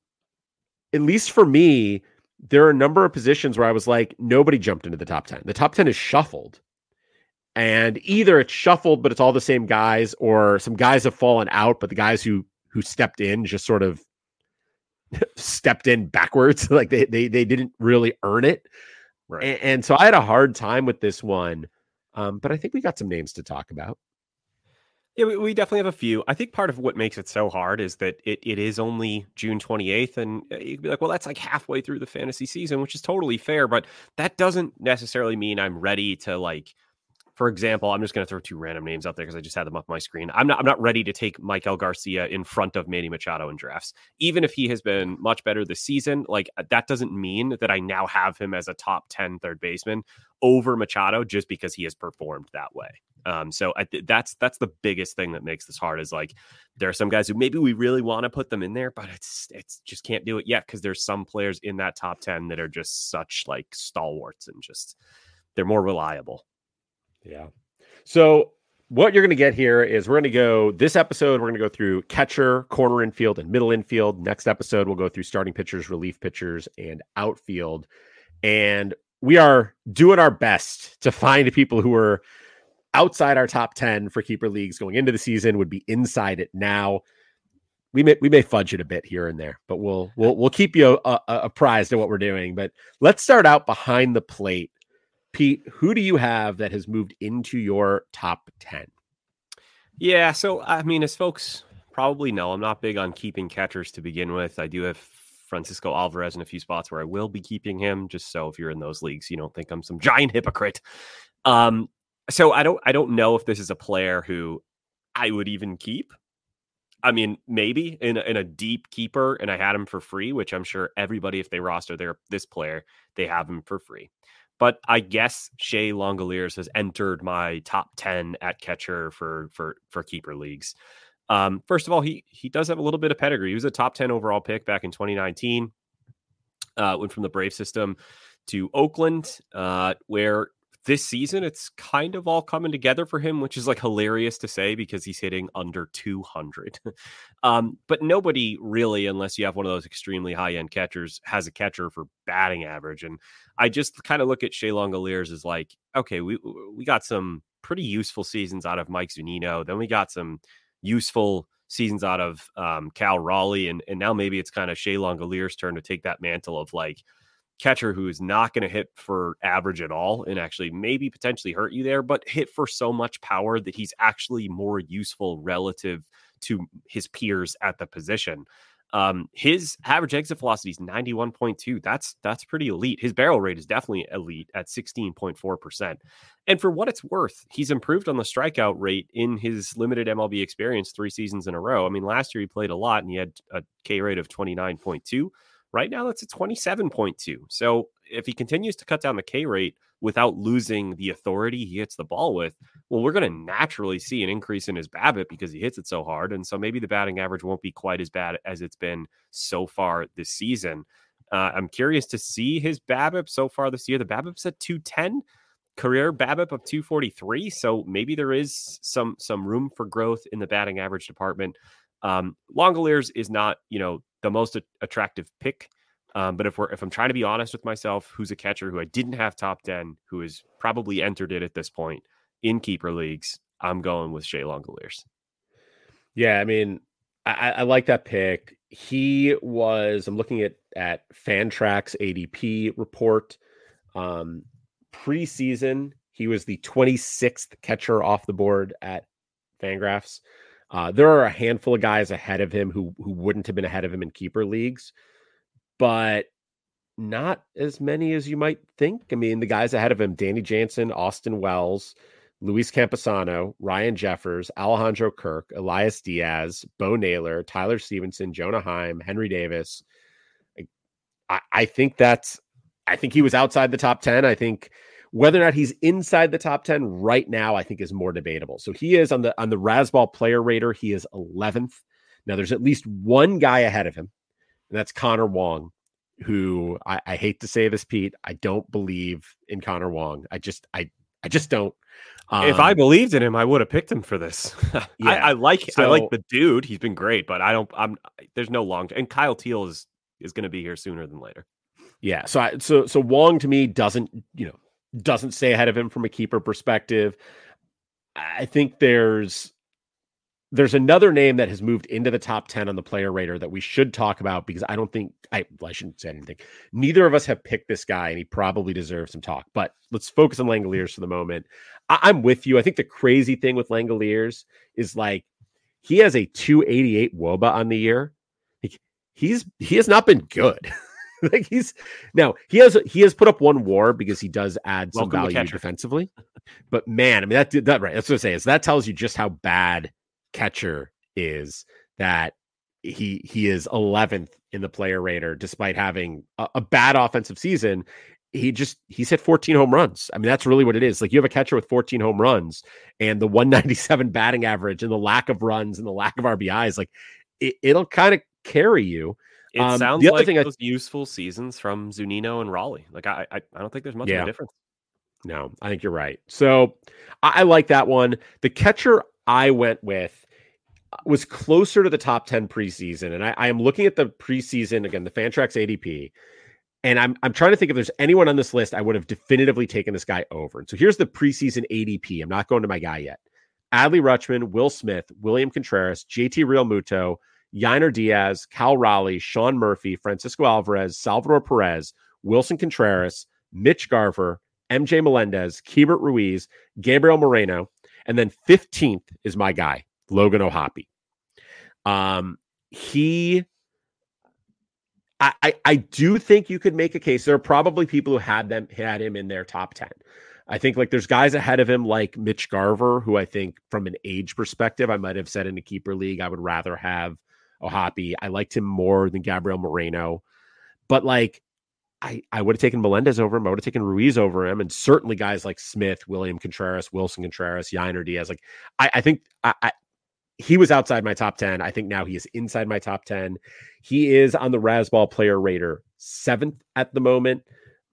[SPEAKER 1] at least for me, there are a number of positions where I was like, nobody jumped into the top 10. The top 10 is shuffled. And either it's shuffled, but it's all the same guys, or some guys have fallen out, but the guys who stepped in just sort of stepped in backwards. Like they didn't really earn it. Right. And so I had a hard time with this one. But I think we got some names to talk about.
[SPEAKER 2] Yeah, we definitely have a few. I think part of what makes it so hard is that it is only June 28th. And you could be like, well, that's like halfway through the fantasy season, which is totally fair. But that doesn't necessarily mean I'm ready to, like, for example, I'm just going to throw two random names out there because I just had them up my screen. I'm not ready to take Michael Garcia in front of Manny Machado in drafts. Even if he has been much better this season, like, that doesn't mean that I now have him as a top 10 third baseman over Machado just because he has performed that way. So that's the biggest thing that makes this hard, is like, there are some guys who maybe we really want to put them in there, but it's just can't do it yet because there's some players in that top 10 that are just such like stalwarts and just they're more reliable.
[SPEAKER 1] Yeah. So what you're going to get here is this episode, we're going to go through catcher, corner infield, and middle infield. Next episode, we'll go through starting pitchers, relief pitchers, and outfield. And we are doing our best to find people who are outside our top 10 for keeper leagues going into the season, would be inside it now. We may fudge it a bit here and there, but we'll keep you apprised of what we're doing. But let's start out behind the plate. Pete, who do you have that has moved into your top 10?
[SPEAKER 2] Yeah, so I mean, as folks probably know, I'm not big on keeping catchers to begin with. I do have Francisco Alvarez in a few spots where I will be keeping him, just so if you're in those leagues, you don't think I'm some giant hypocrite. So I don't know if this is a player who I would even keep. I mean, maybe in a deep keeper, and I had him for free, which I'm sure everybody, if they roster this player, they have him for free. But I guess Shea Langeliers has entered my top 10 at catcher for keeper leagues. First of all, he does have a little bit of pedigree. He was a top 10 overall pick back in 2019. Went from the Brave system to Oakland, where this season it's kind of all coming together for him, which is like hilarious to say because he's hitting under 200. But nobody really, unless you have one of those extremely high-end catchers, has a catcher for batting average. And I just kind of look at Shea Langeliers as like, okay, we got some pretty useful seasons out of Mike Zunino. Then we got some useful seasons out of Cal Raleigh. And now maybe it's kind of Shea Langeliers' turn to take that mantle of like catcher who is not going to hit for average at all and actually maybe potentially hurt you there, but hit for so much power that he's actually more useful relative to his peers at the position. His average exit velocity is 91.2. That's pretty elite. His barrel rate is definitely elite at 16.4%. And for what it's worth, he's improved on the strikeout rate in his limited MLB experience 3 seasons in a row. I mean, last year he played a lot and he had a K rate of 29.2. Right now, that's a 27.2. So if he continues to cut down the K rate without losing the authority he hits the ball with, well, we're going to naturally see an increase in his BABIP because he hits it so hard. And so maybe the batting average won't be quite as bad as it's been so far this season. I'm curious to see his BABIP so far this year. The BABIP's at 210, career BABIP of 243. So maybe there is some room for growth in the batting average department. Langeliers is not, the most attractive pick. But if I'm trying to be honest with myself, who's a catcher who I didn't have top 10, who has probably entered it at this point in keeper leagues, I'm going with Shea Langeliers.
[SPEAKER 1] Yeah, I mean, I like that pick. I'm looking at Fantrax ADP report. Preseason, he was the 26th catcher off the board at Fangraphs. There are a handful of guys ahead of him who wouldn't have been ahead of him in keeper leagues, but not as many as you might think. I mean, the guys ahead of him, Danny Jansen, Austin Wells, Luis Camposano, Ryan Jeffers, Alejandro Kirk, Elias Diaz, Bo Naylor, Tyler Stevenson, Jonah Heim, Henry Davis. I think he was outside the top 10. I think whether or not he's inside the top 10 right now, I think is more debatable. So he is on the Razzball player rater. He is 11th. Now there's at least one guy ahead of him, and that's Connor Wong, who I hate to say this, Pete, I don't believe in Connor Wong. I just don't.
[SPEAKER 2] If I believed in him, I would have picked him for this.
[SPEAKER 1] Yeah,
[SPEAKER 2] I like the dude. He's been great, but there's no long. And Kyle Teal is going to be here sooner than later.
[SPEAKER 1] Yeah. So Wong to me doesn't stay ahead of him from a keeper perspective. I think there's another name that has moved into the top 10 on the player radar that we should talk about, because I don't think I shouldn't say anything. Neither of us have picked this guy, and he probably deserves some talk, but let's focus on Langoliers for the moment. I'm with you. I think the crazy thing with Langoliers is like, he has a 288 WOBA on the year. Like, he has not been good. Like he has put up one WAR because he does add some value defensively. But man, I mean, that right. That's what I'm saying. So that tells you just how bad catcher is, that he is 11th in the player radar despite having a bad offensive season. He's hit 14 home runs. I mean, that's really what it is. Like, you have a catcher with 14 home runs and the 197 batting average and the lack of runs and the lack of RBIs. Like, it'll kind of carry you.
[SPEAKER 2] It sounds like those useful seasons from Zunino and Raleigh. Like, I don't think there's much of a difference.
[SPEAKER 1] No, I think you're right. So I like that one. The catcher I went with was closer to the top 10 preseason. And I am looking at the preseason, again, the Fantrax ADP. And I'm trying to think if there's anyone on this list I would have definitively taken this guy over. And so here's the preseason ADP. I'm not going to my guy yet. Adley Rutschman, Will Smith, William Contreras, JT Realmuto, Yainer Diaz, Cal Raleigh, Sean Murphy, Francisco Alvarez, Salvador Perez, Wilson Contreras, Mitch Garver, MJ Melendez, Keibert Ruiz, Gabriel Moreno, and then 15th is my guy, Logan O'Hoppe. I do think you could make a case. There are probably people who had him in their top 10. I think like there's guys ahead of him like Mitch Garver, who I think from an age perspective, I might have said in a keeper league, I would rather have O'Hoppe. I liked him more than Gabriel Moreno, but like I would have taken Melendez over him. I would have taken Ruiz over him, and certainly guys like Smith, William Contreras, Wilson Contreras, Yainer Diaz. Like I think he was outside my top 10. I think now he is inside my top 10. He is on the Razzball player radar 7th at the moment.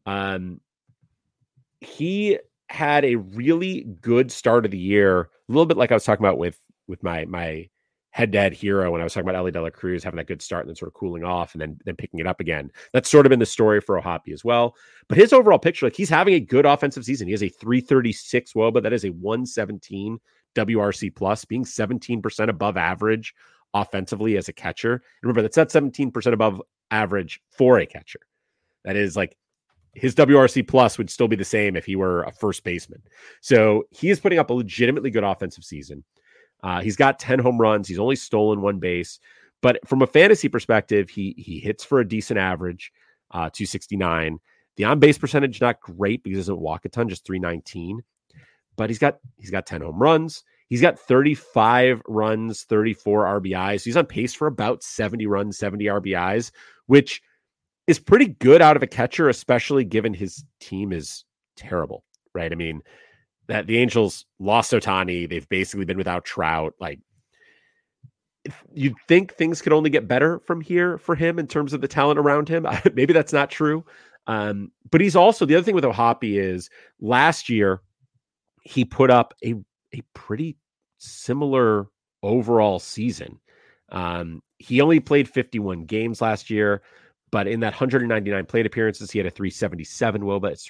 [SPEAKER 1] He had a really good start of the year, a little bit like I was talking about with my head-to-head hero when I was talking about Elly De La Cruz having that good start and then sort of cooling off and then picking it up again. That's sort of been the story for O'Hoppe as well. But his overall picture, like, he's having a good offensive season. He has a 336 WOBA. That is a 117 WRC plus, being 17% above average offensively as a catcher. And remember, that's not 17% above average for a catcher. That is like his WRC plus would still be the same if he were a first baseman. So he is putting up a legitimately good offensive season. He's got 10 home runs. He's only stolen one base. But from a fantasy perspective, he hits for a decent average, 269. The on-base percentage, not great because he doesn't walk a ton, just 319. But he's got 10 home runs. He's got 35 runs, 34 RBIs. He's on pace for about 70 runs, 70 RBIs, which is pretty good out of a catcher, especially given his team is terrible, right? I mean, that the Angels lost Ohtani. They've basically been without Trout. Like, you'd think things could only get better from here for him in terms of the talent around him. Maybe that's not true. But he's also, the other thing with O'Hoppe is last year, he put up a pretty similar overall season. He only played 51 games last year, but in that 199 plate appearances, he had a 377 WOBA. It's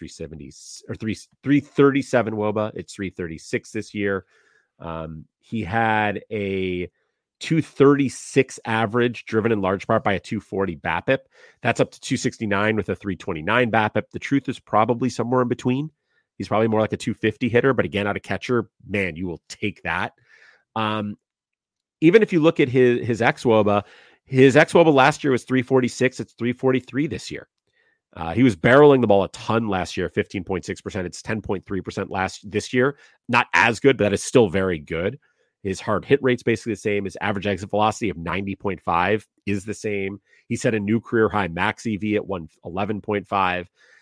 [SPEAKER 1] 337 WOBA. It's 336 this year. He had a 236 average, driven in large part by a 240 BABIP. That's up to 269 with a 329 BABIP. The truth is probably somewhere in between. He's probably more like a 250 hitter, but again, out of catcher, man, you will take that. Even if you look at his xWOBA, his xWOBA last year was 346. It's 343 this year. He was barreling the ball a ton last year, 15.6%. It's 10.3% this year. Not as good, but that is still very good. His hard hit rate's basically the same. His average exit velocity of 90.5 is the same. He set a new career high max EV at 111.5.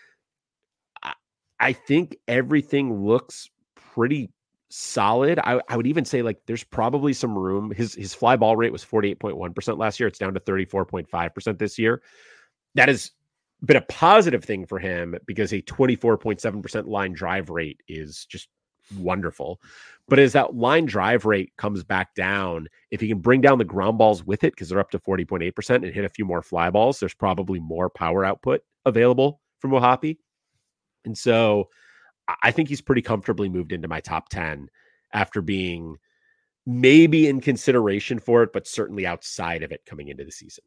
[SPEAKER 1] I think everything looks pretty solid. I would even say like there's probably some room. His fly ball rate was 48.1% last year. It's down to 34.5% this year. That is been a positive thing for him because a 24.7% line drive rate is just wonderful. But as that line drive rate comes back down, if he can bring down the ground balls with it, because they're up to 40.8% and hit a few more fly balls, there's probably more power output available from O'Hoppe. And so I think he's pretty comfortably moved into my top 10 after being maybe in consideration for it, but certainly outside of it coming into the season.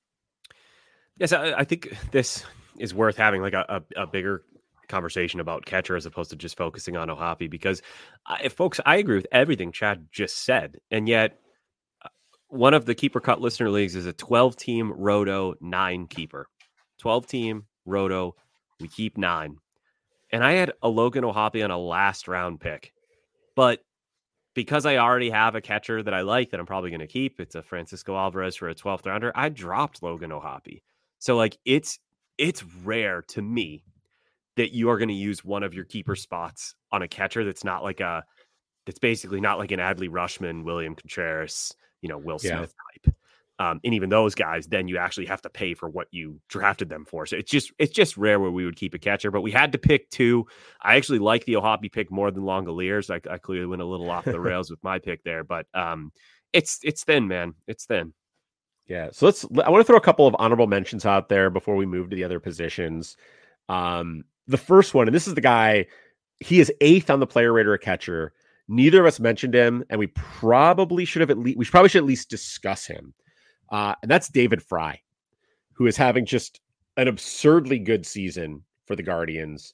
[SPEAKER 2] Yes, I think this is worth having like a bigger conversation about catcher as opposed to just focusing on O'Hoppe, because folks, I agree with everything Chad just said. And yet one of the Keeper Cut listener leagues is a 12-team Roto 9 keeper. 12-team Roto, we keep 9. And I had a Logan O'Hoppe on a last round pick. But because I already have a catcher that I like that I'm probably going to keep, it's a Francisco Alvarez for a 12th rounder, I dropped Logan O'Hoppe. So like it's rare to me that you are going to use one of your keeper spots on a catcher that's basically not like an Adley Rutschman, William Contreras, Will Smith type. And even those guys, then you actually have to pay for what you drafted them for. So it's just rare where we would keep a catcher, but we had to pick 2. I actually like the O'Hoppe pick more than Langoliers. I clearly went a little off the rails with my pick there, but it's thin, man. It's thin.
[SPEAKER 1] Yeah. So I want to throw a couple of honorable mentions out there before we move to the other positions. The first one, and this is the guy, he is 8th on the player rater at catcher. Neither of us mentioned him, and we probably should at least discuss him. And that's David Fry, who is having just an absurdly good season for the Guardians.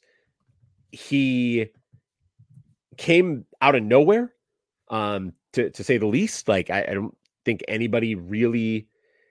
[SPEAKER 1] He came out of nowhere, to say the least. Like, I don't think anybody really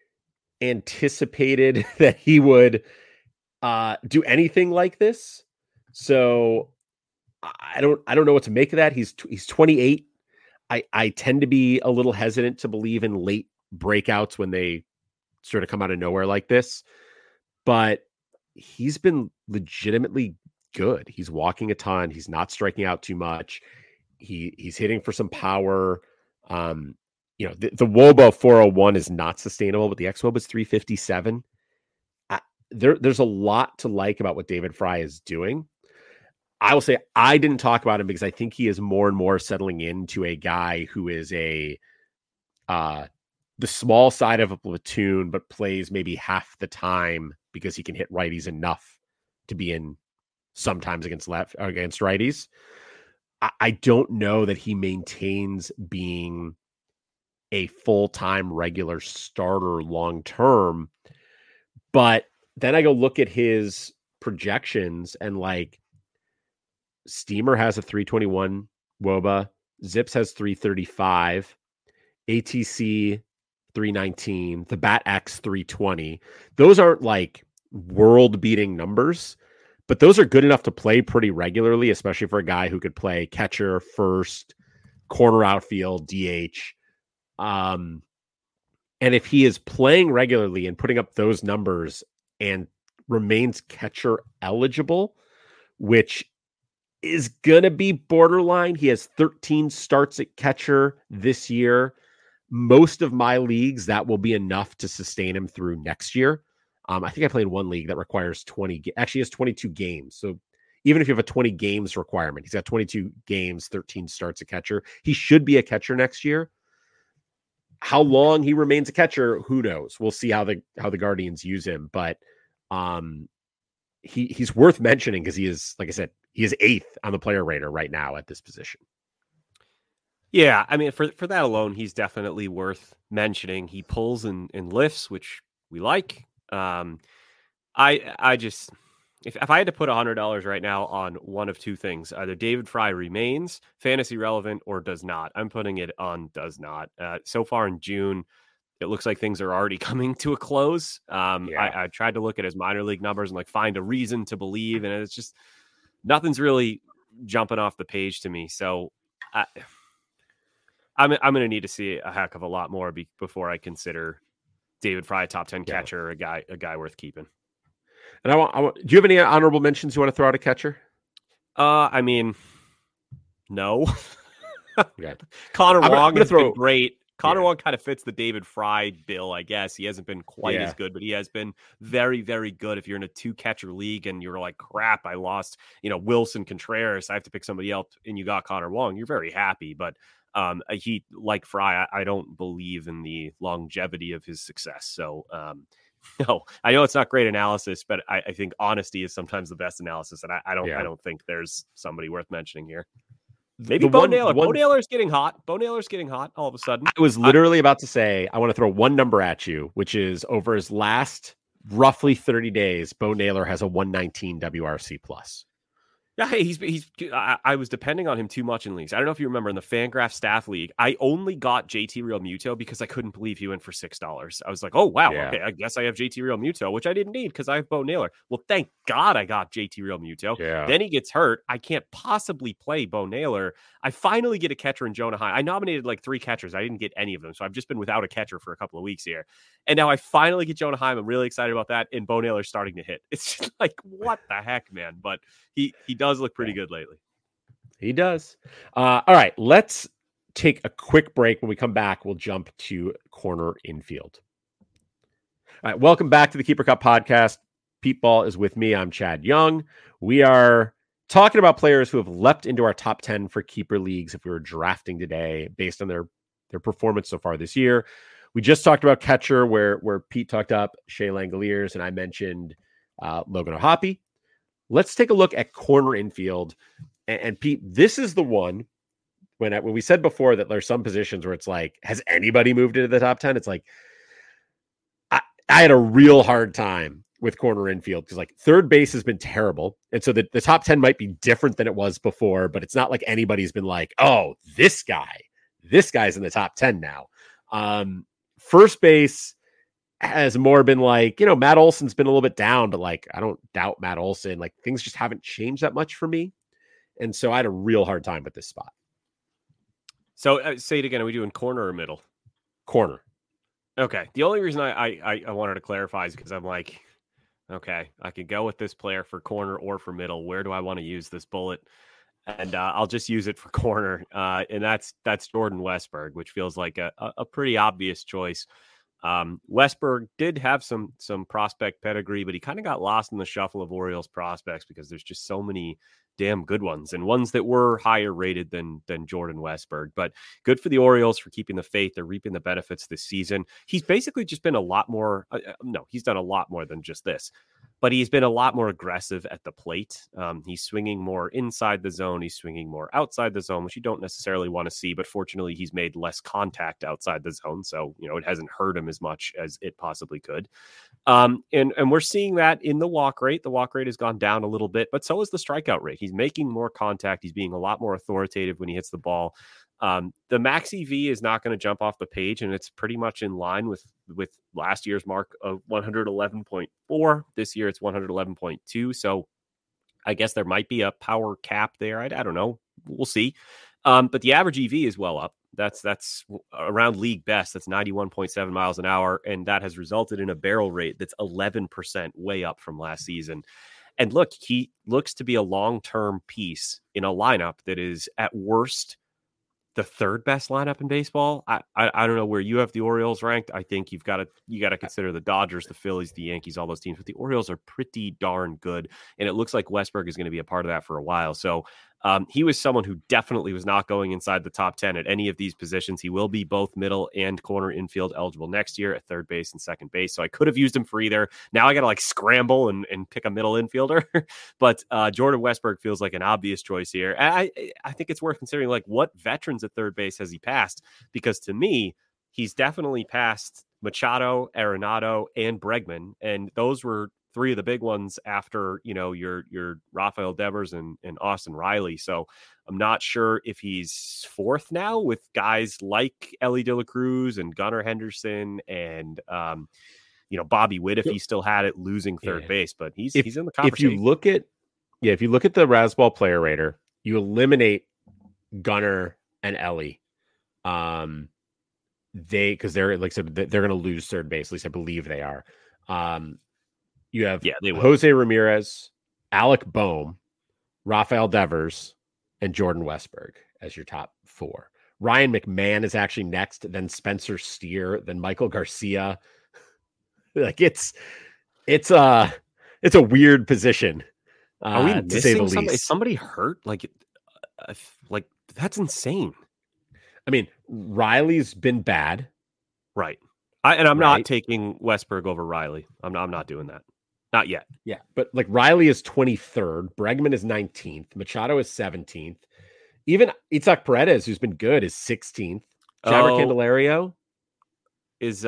[SPEAKER 1] anticipated that he would do anything like this. So I don't know what to make of that. He's 28. I tend to be a little hesitant to believe in late breakouts when they sort of come out of nowhere like this, but he's been legitimately good. He's walking a ton. He's not striking out too much. He's hitting for some power. The WOBA 401 is not sustainable, but the xWOBA is 357. There's a lot to like about what David Fry is doing. I will say I didn't talk about him because I think he is more and more settling into a guy who is the small side of a platoon, but plays maybe half the time because he can hit righties enough to be in sometimes against righties. I don't know that he maintains being a full-time regular starter long-term, but then I go look at his projections and like Steamer has a 321 WOBA, Zips has 335, ATC 319, the Bat X 320. Those aren't like world-beating numbers, but those are good enough to play pretty regularly, especially for a guy who could play catcher, first, corner outfield, DH. And if he is playing regularly and putting up those numbers and remains catcher eligible, which is going to be borderline. He has 13 starts at catcher this year. Most of my leagues, that will be enough to sustain him through next year. I think I played one league that requires 20. Actually, has 22 games. So even if you have a 20 games requirement, he's got 22 games, 13 starts at catcher. He should be a catcher next year. How long he remains a catcher, who knows? We'll see how the Guardians use him. But he's worth mentioning because he is, like I said, he is 8th on the player rater right now at this position.
[SPEAKER 2] Yeah, I mean, for that alone, he's definitely worth mentioning. He pulls and lifts, which we like. I just, if I had to put $100 right now on one of two things, either David Fry remains fantasy relevant or does not, I'm putting it on does not. So far in June, it looks like things are already coming to a close. I tried to look at his minor league numbers and like find a reason to believe, and it's just nothing's really jumping off the page to me. So I'm going to need to see a heck of a lot more before I consider David Fry a top 10 catcher, or a guy worth keeping.
[SPEAKER 1] And I want. Do you have any honorable mentions you want to throw out a catcher?
[SPEAKER 2] I mean, no.
[SPEAKER 1] Okay.
[SPEAKER 2] Connor Wong has been great Connor Wong kind of fits the David Fry bill, I guess. He hasn't been quite as good, but he has been very, very good. If you're in a 2-catcher league and you're like, crap, I lost, Wilson Contreras, I have to pick somebody else, and you got Connor Wong, you're very happy. But he, like Fry, I don't believe in the longevity of his success. So, no, I know it's not great analysis, but I think honesty is sometimes the best analysis, and I don't think there's somebody worth mentioning here. Maybe Bo Naylor. Bo Naylor's getting hot. Bo Naylor's getting hot all of a sudden.
[SPEAKER 1] I was literally about to say, I want to throw one number at you, which is over his last roughly 30 days, Bo Naylor has a 119 WRC plus.
[SPEAKER 2] Yeah, I was depending on him too much in leagues. I don't know if you remember in the Fangraph staff league, I only got JT Realmuto because I couldn't believe he went for $6. I was like, oh, wow, okay, I guess I have JT Realmuto, which I didn't need because I have Bo Naylor. Well, thank God I got JT Realmuto.
[SPEAKER 1] Yeah.
[SPEAKER 2] Then he gets hurt. I can't possibly play Bo Naylor. I finally get a catcher in Jonah Heim. I nominated like 3 catchers. I didn't get any of them, so I've just been without a catcher for a couple of weeks here. And now I finally get Jonah Heim. I'm really excited about that, and Bo Naylor's starting to hit. It's just like, what the heck, man? But he does look pretty good lately.
[SPEAKER 1] He does. All right, let's take a quick break. When we come back, we'll jump to corner infield. All right, welcome back to the Keeper Cup podcast. Pete Ball is with me. I'm Chad Young. We are talking about players who have leapt into our top 10 for keeper leagues if we were drafting today based on their performance so far this year. We just talked about catcher where Pete talked up Shea Langoliers and I mentioned Logan O'Hoppe. Let's take a look at corner infield. And Pete, this is the one when we said before that there's some positions where it's like, has anybody moved into the top 10? It's like, I had a real hard time with corner infield because like third base has been terrible. And so the top 10 might be different than it was before, but it's not like anybody's been like, oh, this guy's in the top 10 now. First base has more been like, Matt Olson's been a little bit down, but like, I don't doubt Matt Olson. Like things just haven't changed that much for me. And so I had a real hard time with this spot.
[SPEAKER 2] So say it again. Are we doing corner or middle?
[SPEAKER 1] Corner.
[SPEAKER 2] Okay. The only reason I wanted to clarify is because I'm like, okay, I could go with this player for corner or for middle. Where do I want to use this bullet? And I'll just use it for corner. And that's Jordan Westburg, which feels like a pretty obvious choice. Westburg did have some prospect pedigree, but he kind of got lost in the shuffle of Orioles prospects because there's just so many damn good ones and ones that were higher rated than Jordan Westburg. But good for the Orioles for keeping the faith. They're reaping the benefits this season. He's basically just been a lot more. He's done a lot more than just this. But he's been a lot more aggressive at the plate. He's swinging more inside the zone. He's swinging more outside the zone, which you don't necessarily want to see. But fortunately, he's made less contact outside the zone. So, it hasn't hurt him as much as it possibly could. And we're seeing that in the walk rate. The walk rate has gone down a little bit, but so is the strikeout rate. He's making more contact. He's being a lot more authoritative when he hits the ball. The max EV is not going to jump off the page, and it's pretty much in line with last year's mark of 111.4. This year it's 111.2. So I guess there might be a power cap there. I don't know. We'll see. But the average EV is well up. That's around league best. That's 91.7 miles an hour. And that has resulted in a barrel rate that's 11% way up from last season. And look, he looks to be a long-term piece in a lineup that is at worst the third best lineup in baseball. I don't know where you have the Orioles ranked. I think you got to consider the Dodgers, the Phillies, the Yankees, all those teams, but the Orioles are pretty darn good. And it looks like Westburg is going to be a part of that for a while. So he was someone who definitely was not going inside the top 10 at any of these positions. He will be both middle and corner infield eligible next year at third base and second base. So I could have used him for either. Now I got to scramble and pick a middle infielder. But Jordan Westburg feels like an obvious choice here. And I think it's worth considering what veterans at third base has he passed? Because to me, he's definitely passed Machado, Arenado, and Bregman. And those were 3 of the big ones after, your Rafael Devers and Austin Riley. So I'm not sure if he's 4th now with guys like Ellie De La Cruz and Gunnar Henderson and, Bobby Witt, if he still had it, losing third base, but he's in the conversation.
[SPEAKER 1] If you look at the Razzball player rater, you eliminate Gunnar and Ellie. Because they're like I said, they're going to lose third base. At least I believe they are. You have Jose Ramirez, Alec Boehm, Rafael Devers, and Jordan Westburg as your top 4, Ryan McMahon is actually next, then Spencer Steer, then Michael Garcia. Like it's a weird position.
[SPEAKER 2] Are we missing somebody? Is
[SPEAKER 1] least.
[SPEAKER 2] somebody hurt? Like that's insane.
[SPEAKER 1] I mean, Riley's been bad,
[SPEAKER 2] right? I'm not taking Westberg over Riley. I'm not doing that. Not yet.
[SPEAKER 1] Yeah, but like Riley is 23rd, Bregman is 19th, Machado is 17th. Even Itzhak Paredes, who's been good, is 16th. Jeimer Candelario
[SPEAKER 2] is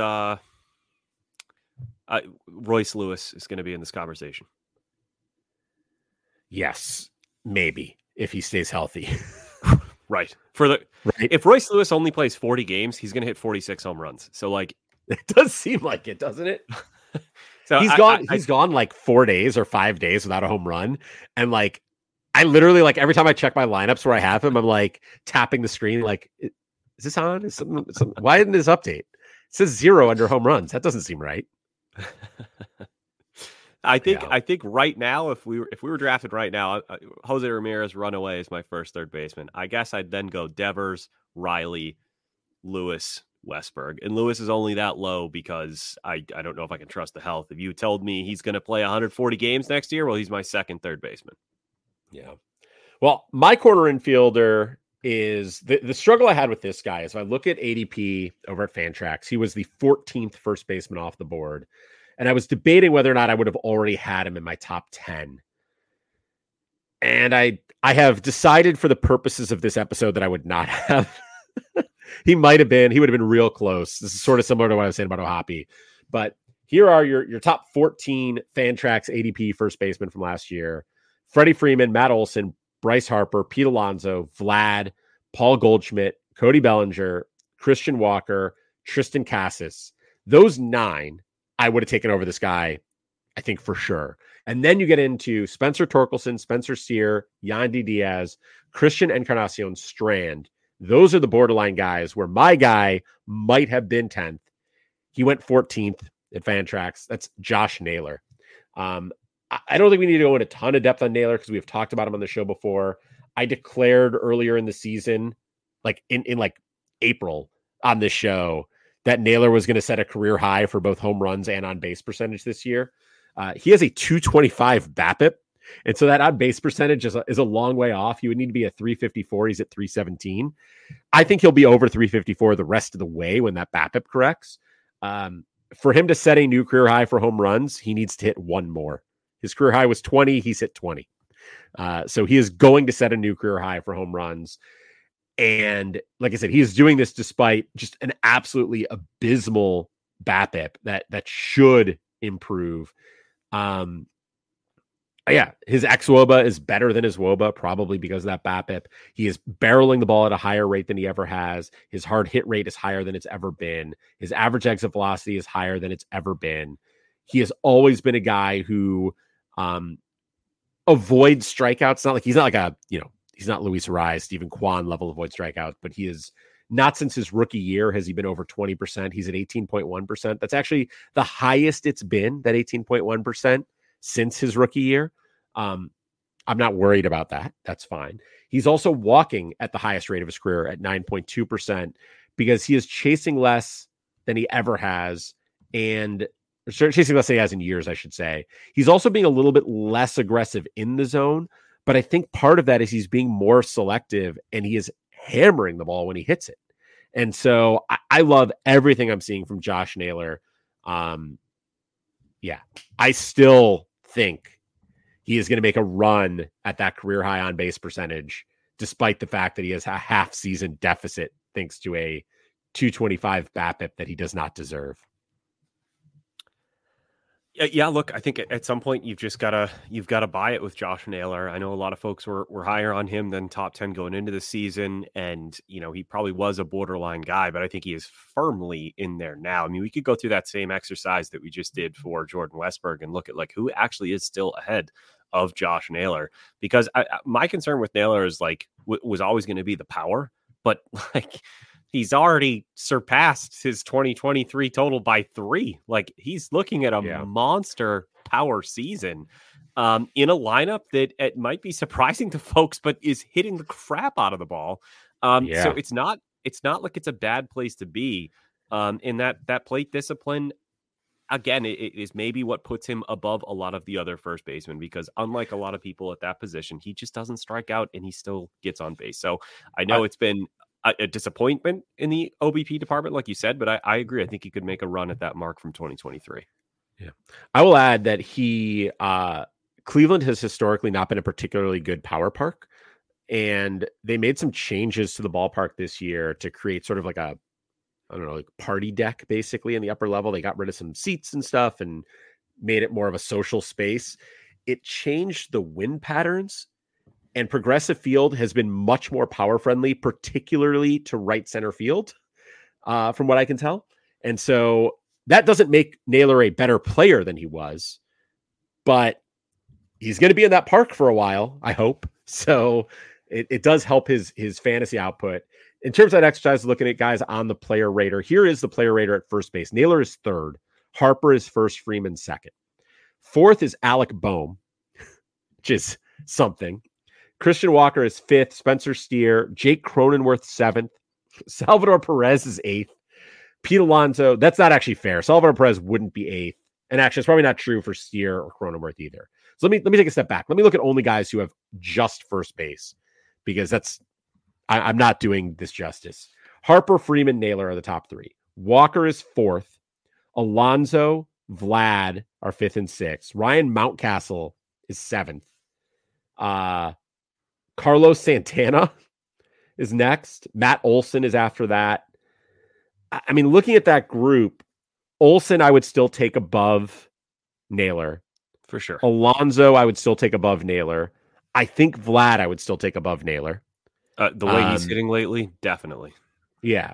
[SPEAKER 2] Royce Lewis is going to be in this conversation.
[SPEAKER 1] Yes, maybe if he stays healthy.
[SPEAKER 2] Right. If Royce Lewis only plays 40 games, he's going to hit 46 home runs. So like
[SPEAKER 1] it does seem like it, doesn't it?
[SPEAKER 2] So
[SPEAKER 1] he's gone like 4 days or 5 days without a home run, and like I literally like every time I check my lineups where I have him, I'm like tapping the screen like, is this on? Is something why isn't this update? It says 0 under home runs. That doesn't seem right.
[SPEAKER 2] I think right now, if we were drafted right now, Jose Ramirez runaway is my first third baseman. I guess I'd then go Devers, Riley, Lewis, Westberg. And Lewis is only that low because I don't know if I can trust the health. If you told me he's going to play 140 games next year, well, he's my second third baseman.
[SPEAKER 1] Yeah. Well, my corner infielder is the struggle I had with this guy is if I look at ADP over at Fantrax, he was the 14th first baseman off the board. And I was debating whether or not I would have already had him in my top 10. And I have decided for the purposes of this episode that I would not have. He would have been real close. This is sort of similar to what I was saying about O'Hoppe. But here are your top 14 Fantrax ADP first baseman from last year. Freddie Freeman, Matt Olson, Bryce Harper, Pete Alonso, Vlad, Paul Goldschmidt, Cody Bellinger, Christian Walker, Tristan Casas. Those 9, I would have taken over this guy, I think for sure. And then you get into Spencer Torkelson, Spencer Steer, Yandy Diaz, Christian Encarnacion Strand. Those are the borderline guys where my guy might have been 10th. He went 14th at Fantrax. That's Josh Naylor. I don't think we need to go in a ton of depth on Naylor because we've talked about him on the show before. I declared earlier in the season, like in like April on this show, that Naylor was going to set a career high for both home runs and on base percentage this year. He has a 225 BABIP. And so that on base percentage is a long way off. He would need to be at 354. He's at 317. I think he'll be over 354 the rest of the way when that BABIP corrects. For him to set a new career high for home runs, he needs to hit one more. His career high was 20. He's hit 20. So he is going to set a new career high for home runs. And like I said, he is doing this despite just an absolutely abysmal BABIP that should improve. Yeah, his xWOBA is better than his WOBA, probably because of that BABIP. He is barreling the ball at a higher rate than he ever has. His hard hit rate is higher than it's ever been. His average exit velocity is higher than it's ever been. He has always been a guy who avoids strikeouts. He's not Luis Arraez, Stephen Kwan level avoid strikeouts, but he is not since his rookie year has he been over 20%. He's at 18.1%. That's actually the highest it's been, that 18.1% since his rookie year. I'm not worried about that. That's fine. He's also walking at the highest rate of his career at 9.2% because he is chasing less than he ever has, and chasing less than he has in years, I should say. He's also being a little bit less aggressive in the zone, but I think part of that is he's being more selective and he is hammering the ball when he hits it. And so I love everything I'm seeing from Josh Naylor. Yeah, I still think he is going to make a run at that career high on base percentage, despite the fact that he has a half season deficit thanks to a 225 BABIP that he does not deserve.
[SPEAKER 2] Yeah, look, I think at some point you've got to buy it with Josh Naylor. I know a lot of folks were higher on him than top 10 going into the season, and he probably was a borderline guy, but I think he is firmly in there now. I mean, we could go through that same exercise that we just did for Jordan Westberg and look at like who actually is still ahead of Josh Naylor, because my concern with Naylor is was always going to be the power, but he's already surpassed his 2023 total by 3. He's looking at a monster power season in a lineup that it might be surprising to folks, but is hitting the crap out of the ball. So it's not it's not like it's a bad place to be. In that plate discipline, again, it is maybe what puts him above a lot of the other first basemen, because unlike a lot of people at that position, he just doesn't strike out and he still gets on base. So I know it's been a disappointment in the OBP department, like you said, but I agree. I think he could make a run at that mark from 2023.
[SPEAKER 1] Yeah. I will add that Cleveland has historically not been a particularly good power park, and they made some changes to the ballpark this year to create sort of like a, I don't know, like party deck basically in the upper level. They got rid of some seats and stuff and made it more of a social space. It changed the wind patterns, and Progressive Field has been much more power friendly, particularly to right center field, from what I can tell. And so that doesn't make Naylor a better player than he was, but he's going to be in that park for a while, I hope. So it does help his fantasy output. In terms of that exercise, looking at guys on the player rater, here is the player rater at first base. Naylor is third. Harper is first. Freeman second. Fourth is Alec Boehm, which is something. Christian Walker is fifth. Spencer Steer. Jake Cronenworth seventh. Salvador Perez is eighth. Pete Alonso, that's not actually fair. Salvador Perez wouldn't be eighth. And actually, it's probably not true for Steer or Cronenworth either. So let me take a step back. Let me look at only guys who have just first base, because I'm not doing this justice. Harper, Freeman, Naylor are the top three. Walker is fourth. Alonso, Vlad are fifth and sixth. Ryan Mountcastle is seventh. Carlos Santana is next. Matt Olson is after that. I mean, looking at that group, Olson I would still take above Naylor.
[SPEAKER 2] For sure.
[SPEAKER 1] Alonso I would still take above Naylor. I think Vlad I would still take above Naylor.
[SPEAKER 2] The way he's hitting lately, definitely.
[SPEAKER 1] Yeah.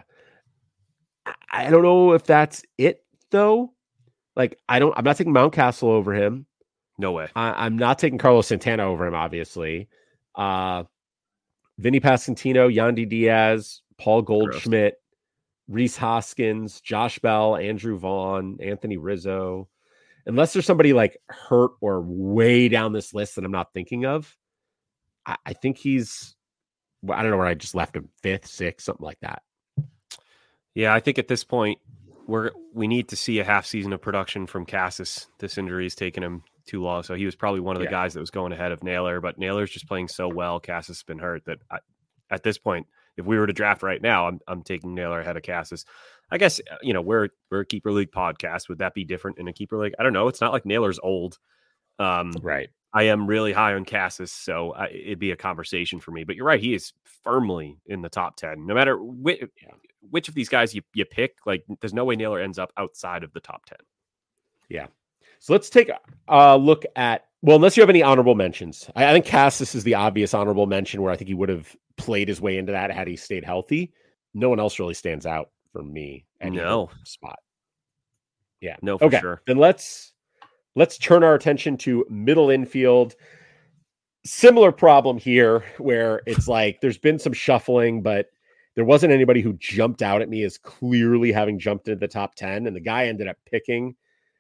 [SPEAKER 1] I don't know if that's it, though. Like, I'm not taking Mountcastle over him.
[SPEAKER 2] No way.
[SPEAKER 1] I'm not taking Carlos Santana over him, obviously. Vinny Pasquantino, Yandy Diaz, Paul Goldschmidt, Rhys Hoskins, Josh Bell, Andrew Vaughn, Anthony Rizzo. Unless there's somebody like hurt or way down this list that I'm not thinking of, I think he's, I don't know where I just left him, fifth, sixth, something like that.
[SPEAKER 2] Yeah, I think at this point, we need to see a half season of production from Casas. This injury has taken him too long, so he was probably one of the guys that was going ahead of Naylor, but Naylor's just playing so well. Casas has been hurt that at this point, if we were to draft right now, I'm taking Naylor ahead of Casas. I guess, we're a Keeper League podcast. Would that be different in a Keeper League? I don't know. It's not like Naylor's old.
[SPEAKER 1] Right.
[SPEAKER 2] I am really high on Casas, so it'd be a conversation for me. But you're right. He is firmly in the top 10. No matter which of these guys you pick, like, there's no way Naylor ends up outside of the top 10.
[SPEAKER 1] Yeah. So let's take a look at, well, unless you have any honorable mentions. I think Casas is the obvious honorable mention where I think he would have played his way into that had he stayed healthy. No one else really stands out for me.
[SPEAKER 2] No
[SPEAKER 1] spot. Yeah.
[SPEAKER 2] No, for sure.
[SPEAKER 1] Then let's turn our attention to middle infield. Similar problem here where it's like there's been some shuffling, but there wasn't anybody who jumped out at me as clearly having jumped into the top 10. And the guy ended up picking.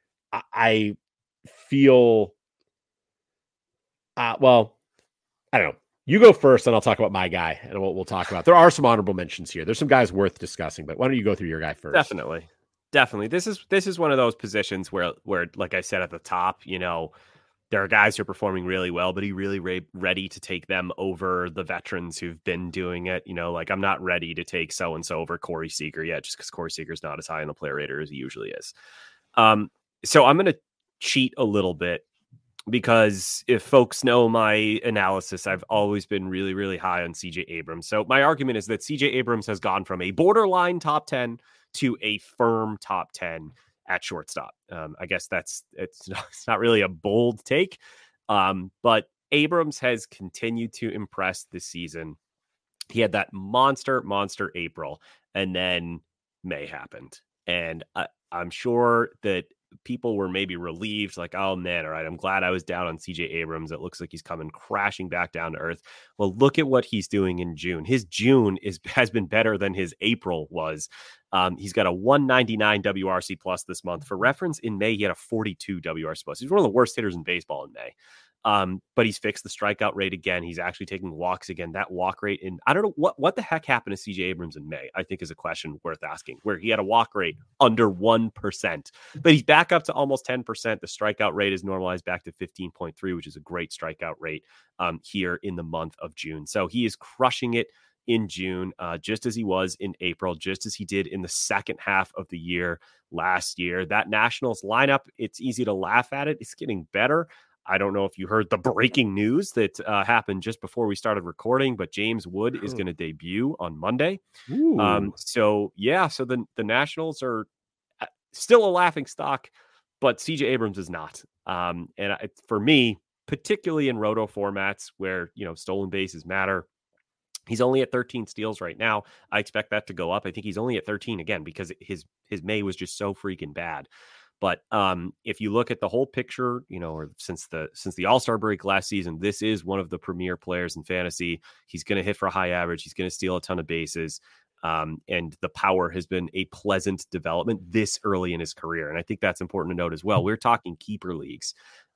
[SPEAKER 1] I feel, well, I don't know. You go first and I'll talk about my guy and we'll talk about, there are some honorable mentions here. There's some guys worth discussing, but why don't you go through your guy first?
[SPEAKER 2] Definitely. This is one of those positions where, like I said at the top, there are guys who are performing really well, but he really ready to take them over the veterans who've been doing it. Like, I'm not ready to take so-and-so over Corey Seager yet, just because Corey Seager's not as high on the player rater as he usually is. So I'm going to cheat a little bit, because if folks know my analysis, I've always been really, really high on CJ Abrams. So my argument is that CJ Abrams has gone from a borderline top 10 to a firm top 10 at shortstop. I guess it's not really a bold take, but Abrams has continued to impress this season. He had that monster April, and then May happened. And I'm sure that people were maybe relieved, like, oh man, all right, I'm glad I was down on CJ Abrams. It looks like he's coming crashing back down to earth. Well, look at what he's doing in June. His June has been better than his April was. He's got a 199 WRC plus this month. For reference, in May, he had a 42 WRC plus. He's one of the worst hitters in baseball in May. But he's fixed the strikeout rate again. He's actually taking walks again. That walk rate, and I don't know what the heck happened to CJ Abrams in May, I think is a question worth asking, where he had a walk rate under 1%, but he's back up to almost 10%. The strikeout rate is normalized back to 15.3, which is a great strikeout rate here in the month of June. So he is crushing it in June, just as he was in April, just as he did in the second half of the year last year. That Nationals lineup, it's easy to laugh at it. It's getting better. I don't know if you heard the breaking news that happened just before we started recording, but James Wood is going to debut on Monday. So the Nationals are still a laughing stock, but CJ Abrams is not. For me, particularly in roto formats where, stolen bases matter, he's only at 13 steals right now. I expect that to go up. I think he's only at 13 again because his May was just so freaking bad. But if you look at the whole picture, or since the All-Star break last season, this is one of the premier players in fantasy. He's going to hit for a high average. He's going to steal a ton of bases. And the power has been a pleasant development this early in his career. And I think that's important to note as well. We're talking keeper leagues.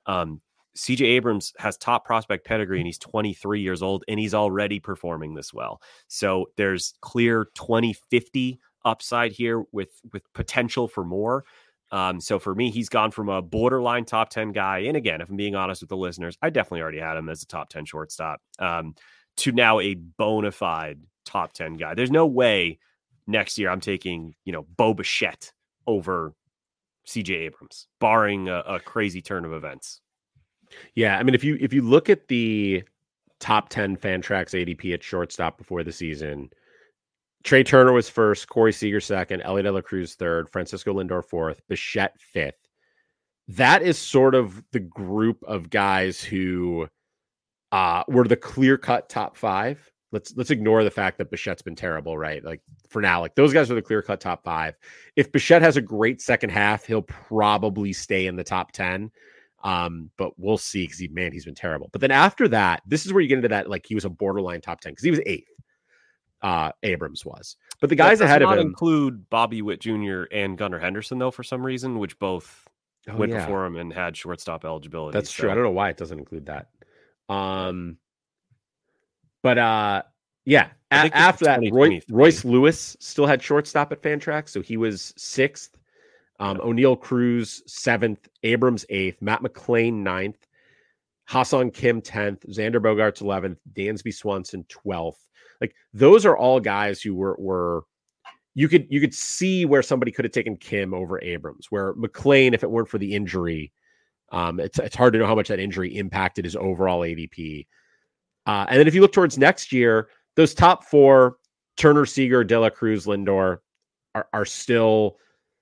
[SPEAKER 2] CJ Abrams has top prospect pedigree, and he's 23 years old, and he's already performing this well. So there's clear 2050 upside here with potential for more. So for me, he's gone from a borderline top 10 guy. And again, if I'm being honest with the listeners, I definitely already had him as a top 10 shortstop, to now a bona fide top 10 guy. There's no way next year I'm taking, Bo Bichette over CJ Abrams, barring a crazy turn of events.
[SPEAKER 1] Yeah. I mean, if you look at the top 10 Fantrax ADP at shortstop before the season, Trey Turner was first, Corey Seager second, Ellie De La Cruz third, Francisco Lindor fourth, Bichette fifth. That is sort of the group of guys who were the clear-cut top five. Let's ignore the fact that Bichette's been terrible, right? Like for now, like those guys are the clear-cut top five. If Bichette has a great second half, he'll probably stay in the top 10. But we'll see because he's been terrible. But then after that, this is where you get into that, like he was a borderline top 10 because he was eighth. Abrams was, but the guys ahead of him
[SPEAKER 2] include Bobby Witt Jr. and Gunnar Henderson, though, for some reason, which both went before him and had shortstop eligibility.
[SPEAKER 1] That's true. I don't know why it doesn't include that. After that, Royce Lewis still had shortstop at Fantrax, so he was sixth. O'Neill Cruz seventh, Abrams eighth, Matt McClain ninth, Ha-Seong Kim 10th, Xander Bogaerts 11th, Dansby Swanson 12th. Like those are all guys who were you could see where somebody could have taken Kim over Abrams, where McClain, if it weren't for the injury, it's hard to know how much that injury impacted his overall ADP. And then if you look towards next year, those top four, Turner, Seager, De La Cruz, Lindor, are still,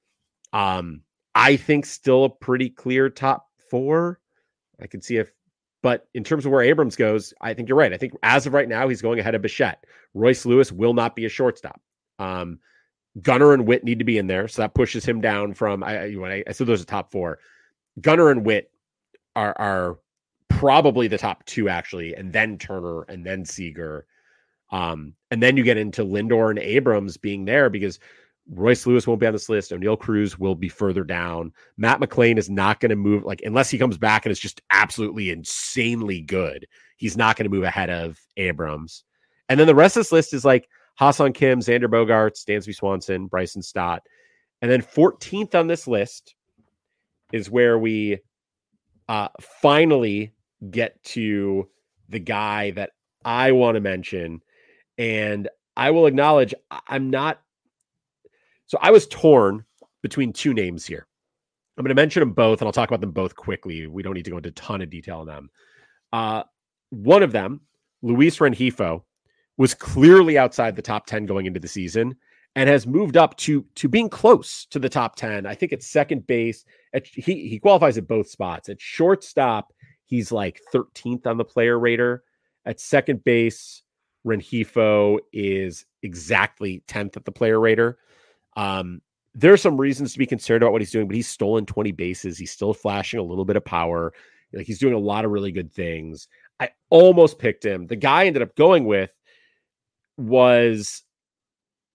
[SPEAKER 1] I think, still a pretty clear top four. I can see but in terms of where Abrams goes, I think you're right. I think as of right now, he's going ahead of Bichette. Royce Lewis will not be a shortstop. Gunnar and Witt need to be in there, so that pushes him down from. I said those are top four. Gunnar and Witt are probably the top two actually, and then Turner and then Seager, and then you get into Lindor and Abrams being there because Royce Lewis won't be on this list. O'Neill Cruz will be further down. Matt McClain is not going to move, unless he comes back and is just absolutely insanely good. He's not going to move ahead of Abrams. And then the rest of this list is like Ha-Seong Kim, Xander Bogaerts, Dansby Swanson, Bryson Stott. And then 14th on this list is where we finally get to the guy that I want to mention. And I will acknowledge I'm not. So I was torn between two names here. I'm going to mention them both, and I'll talk about them both quickly. We don't need to go into a ton of detail on them. One of them, Luis Rengifo, was clearly outside the top 10 going into the season and has moved up to being close to the top 10. I think at second base, he qualifies at both spots. At shortstop, he's like 13th on the player rater. At second base, Rengifo is exactly 10th at the player rater. There are some reasons to be concerned about what he's doing, but he's stolen 20 bases. He's still flashing a little bit of power. Like he's doing a lot of really good things. I almost picked him. The guy I ended up going with was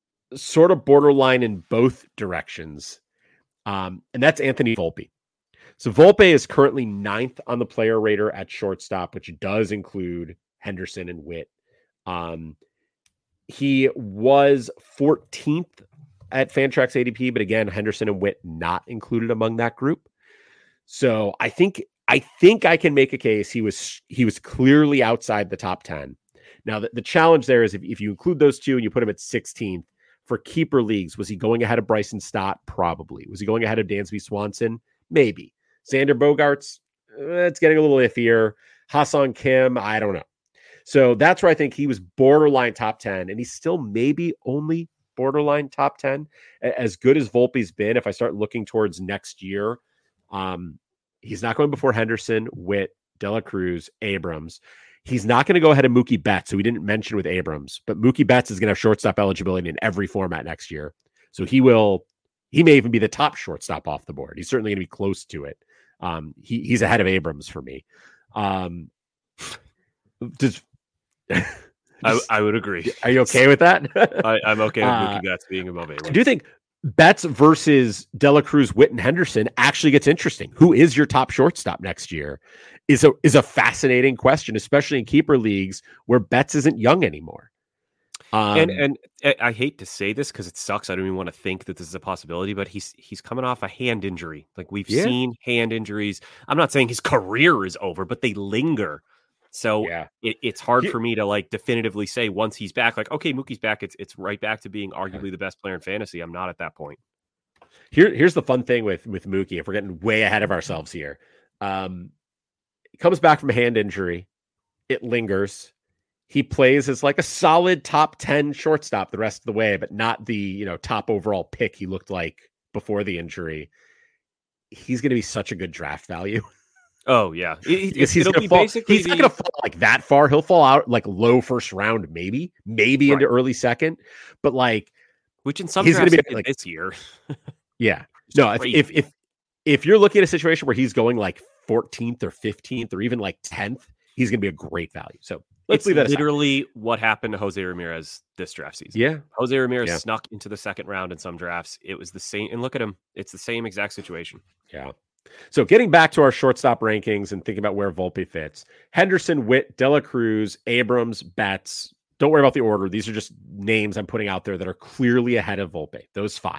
[SPEAKER 1] sort of borderline in both directions. And that's Anthony Volpe. So Volpe is currently 9th on the player rater at shortstop, which does include Henderson and Witt. He was 14th at Fantrax ADP, but again, Henderson and Witt not included among that group. So I think I can make a case he was clearly outside the top 10. Now the challenge there is if you include those two and you put him at 16th for keeper leagues, was he going ahead of Bryson Stott? Probably. Was he going ahead of Dansby Swanson? Maybe. Xander Bogaerts, it's getting a little iffier. Ha-Seong Kim, I don't know. So that's where I think he was borderline top 10, and he's still maybe only borderline top 10. As good as Volpe's been, if I start looking towards next year, he's not going before Henderson, Witt, De La Cruz, Abrams. He's not going to go ahead of Mookie Betts, who we didn't mention with Abrams, but Mookie Betts is going to have shortstop eligibility in every format next year. So he may even be the top shortstop off the board. He's certainly going to be close to it. He's ahead of Abrams for me.
[SPEAKER 2] I would agree.
[SPEAKER 1] Are you okay with that?
[SPEAKER 2] I'm okay with Mookie Betts being above Abrams.
[SPEAKER 1] I do think Betts versus De La Cruz, Witt, and Henderson actually gets interesting. Who is your top shortstop next year is a fascinating question, especially in keeper leagues where Betts isn't young anymore.
[SPEAKER 2] And I hate to say this because it sucks. I don't even want to think that this is a possibility, but he's coming off a hand injury. Like we've seen hand injuries. I'm not saying his career is over, but they linger. So it's hard for me to like definitively say once he's back, like, okay, Mookie's back. It's right back to being arguably the best player in fantasy. I'm not at that point.
[SPEAKER 1] Here's the fun thing with Mookie. If we're getting way ahead of ourselves here, he comes back from a hand injury. It lingers. He plays as like a solid top 10 shortstop the rest of the way, but not the, top overall pick he looked like before the injury. He's going to be such a good draft value.
[SPEAKER 2] Oh yeah.
[SPEAKER 1] He's not going to fall like that far. He'll fall out like low first round, maybe into early second, but like,
[SPEAKER 2] which in some drafts be like this year.
[SPEAKER 1] Yeah. No, if you're looking at a situation where he's going like 14th or 15th or even like 10th, he's going to be a great value. So let's leave that aside.
[SPEAKER 2] Literally what happened to Jose Ramirez this draft season.
[SPEAKER 1] Yeah.
[SPEAKER 2] Jose Ramirez snuck into the second round in some drafts. It was the same. And look at him. It's the same exact situation.
[SPEAKER 1] Yeah. So getting back to our shortstop rankings and thinking about where Volpe fits, Henderson, Witt, De La Cruz, Abrams, Betts. Don't worry about the order. These are just names I'm putting out there that are clearly ahead of Volpe. Those 5.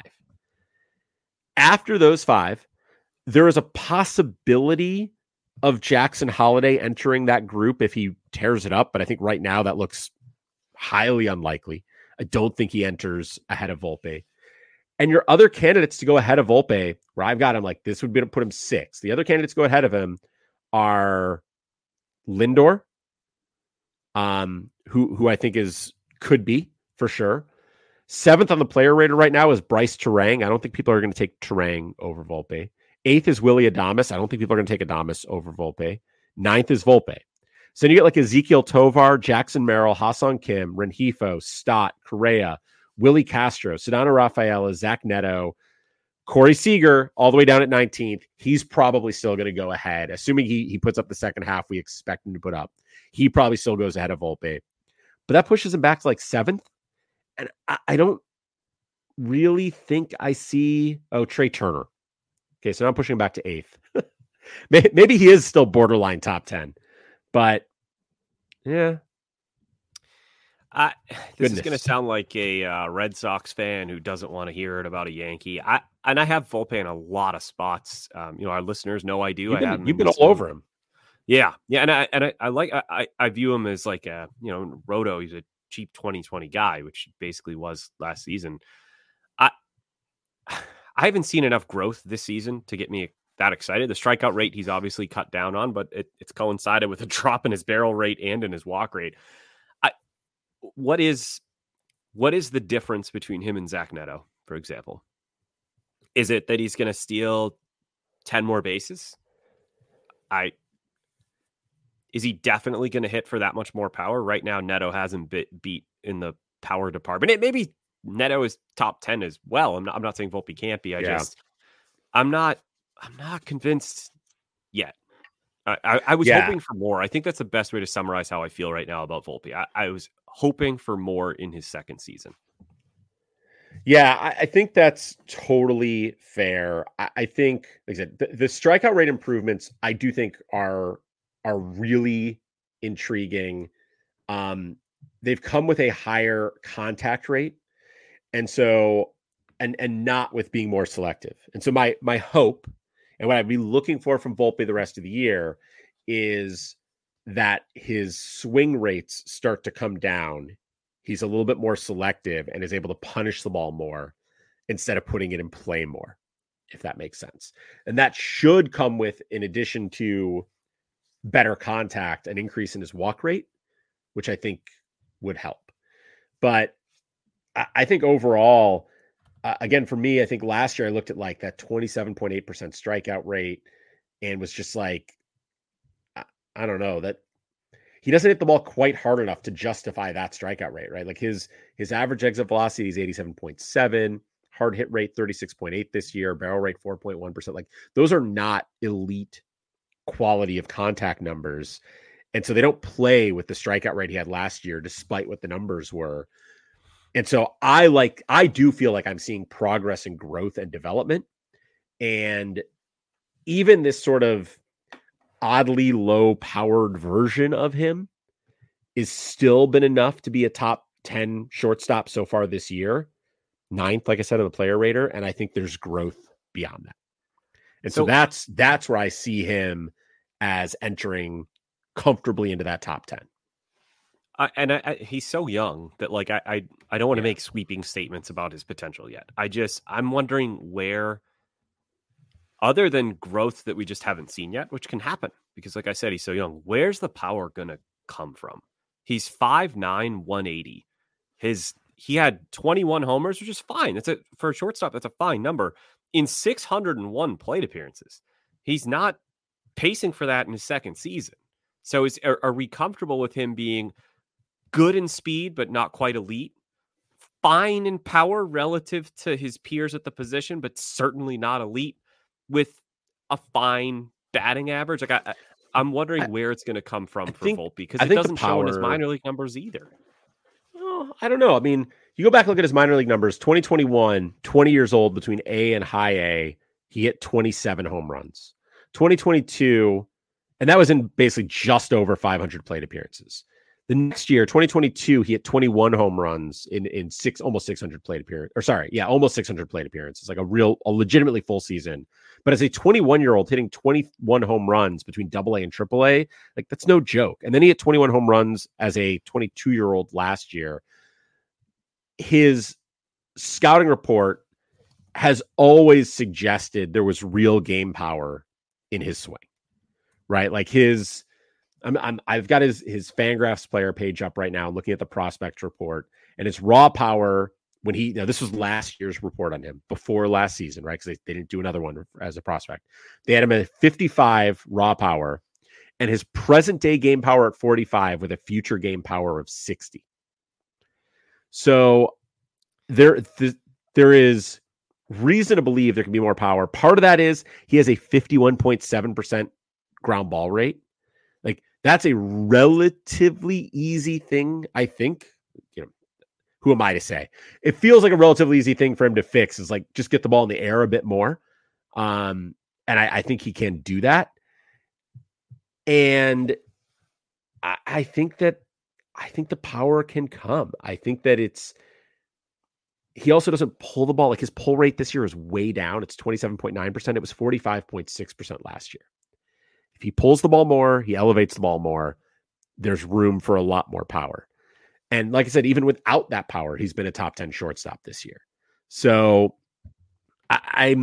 [SPEAKER 1] After those 5, there is a possibility of Jackson Holliday entering that group if he tears it up. But I think right now that looks highly unlikely. I don't think he enters ahead of Volpe. And your other candidates to go ahead of Volpe, where I've got him like this would be to put him 6. The other candidates to go ahead of him are Lindor, who I think could be for sure. 7th on the player rater right now is Bryce Turang. I don't think people are going to take Turang over Volpe. 8th is Willy Adames. I don't think people are going to take Adames over Volpe. 9th is Volpe. So then you get like Ezekiel Tovar, Jackson Merrill, Ha-Seong Kim, Rengifo, Stott, Correa, Willie Castro, Sedano Rafaela, Zach Neto, Corey Seager, all the way down at 19th. He's probably still going to go ahead. Assuming he puts up the second half we expect him to put up. He probably still goes ahead of Volpe. But that pushes him back to like 7th. And I don't really think I see... Oh, Trey Turner. Okay, so now I'm pushing him back to 8th. Maybe he is still borderline top 10. But, yeah.
[SPEAKER 2] This is going to sound like a Red Sox fan who doesn't want to hear it about a Yankee. I have Volpe in a lot of spots. Our listeners know I do.
[SPEAKER 1] You've been all over him.
[SPEAKER 2] Yeah. And I view him as like Roto. He's a cheap 2020 guy, which basically was last season. I haven't seen enough growth this season to get me that excited. The strikeout rate he's obviously cut down on, but it's coincided with a drop in his barrel rate and in his walk rate. What is the difference between him and Zach Neto, for example? Is it that he's going to steal 10 more bases? Is he definitely going to hit for that much more power? Right now, Neto hasn't beat in the power department. Maybe Neto is top 10 as well. I'm not saying Volpe can't be. I'm not convinced yet. I was hoping for more. I think that's the best way to summarize how I feel right now about Volpe. I was hoping for more in his second season.
[SPEAKER 1] Yeah, I think that's totally fair. I think, like I said, the strikeout rate improvements I do think are really intriguing. They've come with a higher contact rate, and so and not with being more selective. And so my hope and what I'd be looking for from Volpe the rest of the year is that his swing rates start to come down. He's a little bit more selective and is able to punish the ball more instead of putting it in play more, if that makes sense. And that should come with, in addition to better contact, an increase in his walk rate, which I think would help. But I think overall, again, for me, I think last year I looked at like that 27.8% strikeout rate and was just like, I don't know, that he doesn't hit the ball quite hard enough to justify that strikeout rate, right? Like his average exit velocity is 87.7, hard hit rate 36.8 this year, barrel rate 4.1%. Like those are not elite quality of contact numbers. And so they don't play with the strikeout rate he had last year, despite what the numbers were. And so I do feel like I'm seeing progress and growth and development. And even this sort of oddly low powered version of him is still been enough to be a top 10 shortstop so far this year. 9th, like I said, on the player rater. And I think there's growth beyond that. And so that's where I see him as entering comfortably into that top 10.
[SPEAKER 2] He's so young that like, I don't want to make sweeping statements about his potential yet. I'm wondering where, other than growth that we just haven't seen yet, which can happen because like I said, he's so young, where's the power going to come from? He's 5'9", 180. He had 21 homers, which is fine. For a shortstop, that's a fine number in 601 plate appearances. He's not pacing for that in his second season. So are we comfortable with him being good in speed, but not quite elite? Fine in power relative to his peers at the position, but certainly not elite, with a fine batting average. Like I'm wondering where it's going to come from for Volpe, because it doesn't show in his minor league numbers either.
[SPEAKER 1] Oh, I don't know. I mean, you go back and look at his minor league numbers. 2021, 20 years old, between A and high A, he hit 27 home runs. 2022, and that was in basically just over 500 plate appearances. The next year, 2022, he hit 21 home runs in almost 600 plate appearances. Or sorry, yeah, almost 600 plate appearances, like a legitimately full season. But as a 21-year-old hitting 21 home runs between AA and AAA, like that's no joke. And then he hit 21 home runs as a 22-year-old last year. His scouting report has always suggested there was real game power in his swing, right? Like I've got his Fangraphs player page up right now, looking at the prospect report, and it's raw power when this was last year's report on him before last season, right? Because they didn't do another one as a prospect. They had him at 55 raw power, and his present day game power at 45 with a future game power of 60. So there is reason to believe there can be more power. Part of that is he has a 51.7% ground ball rate. Like that's a relatively easy thing, I think. Who am I to say? It feels like a relatively easy thing for him to fix, is like just get the ball in the air a bit more. And I think he can do that. And I think the power can come. I think that he also doesn't pull the ball. Like his pull rate this year is way down. It's 27.9%. It was 45.6% last year. If he pulls the ball more, he elevates the ball more, there's room for a lot more power. And like I said, even without that power, he's been a top 10 shortstop this year. So I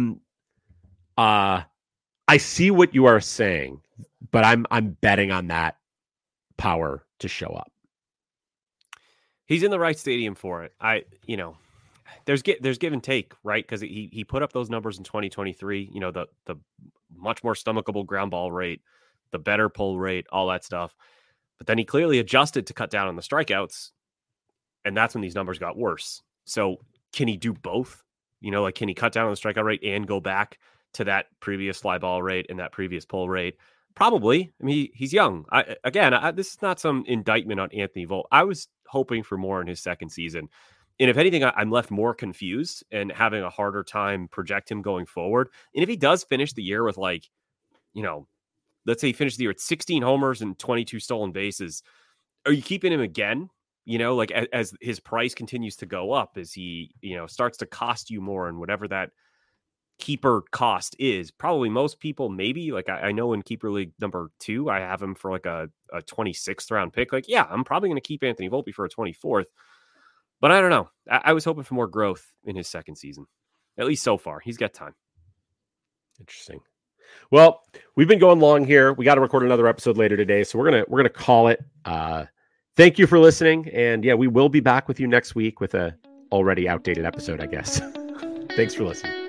[SPEAKER 1] see what you are saying, but I'm betting on that power to show up.
[SPEAKER 2] He's in the right stadium for it. There's give and take, right? Because he put up those numbers in 2023. The much more stomachable ground ball rate, the better pull rate, all that stuff. But then he clearly adjusted to cut down on the strikeouts, and that's when these numbers got worse. So can he do both? Can he cut down on the strikeout rate and go back to that previous fly ball rate and that previous pull rate? Probably. I mean, he's young. This is not some indictment on Anthony Volpe. I was hoping for more in his second season. And if anything, I'm left more confused and having a harder time project him going forward. And if he does finish the year with like, let's say he finished the year with 16 homers and 22 stolen bases, are you keeping him again? Like as his price continues to go up, as he, starts to cost you more, and whatever that keeper cost is, probably most people, maybe like I know in keeper league number 2, I have him for like a 26th round pick. Like, yeah, I'm probably going to keep Anthony Volpe for a 24th, but I don't know. I was hoping for more growth in his second season, at least so far. He's got time.
[SPEAKER 1] Interesting. Well, we've been going long here. We got to record another episode later today, so we're gonna call it. Thank you for listening, and yeah, we will be back with you next week with a already outdated episode, I guess. Thanks for listening.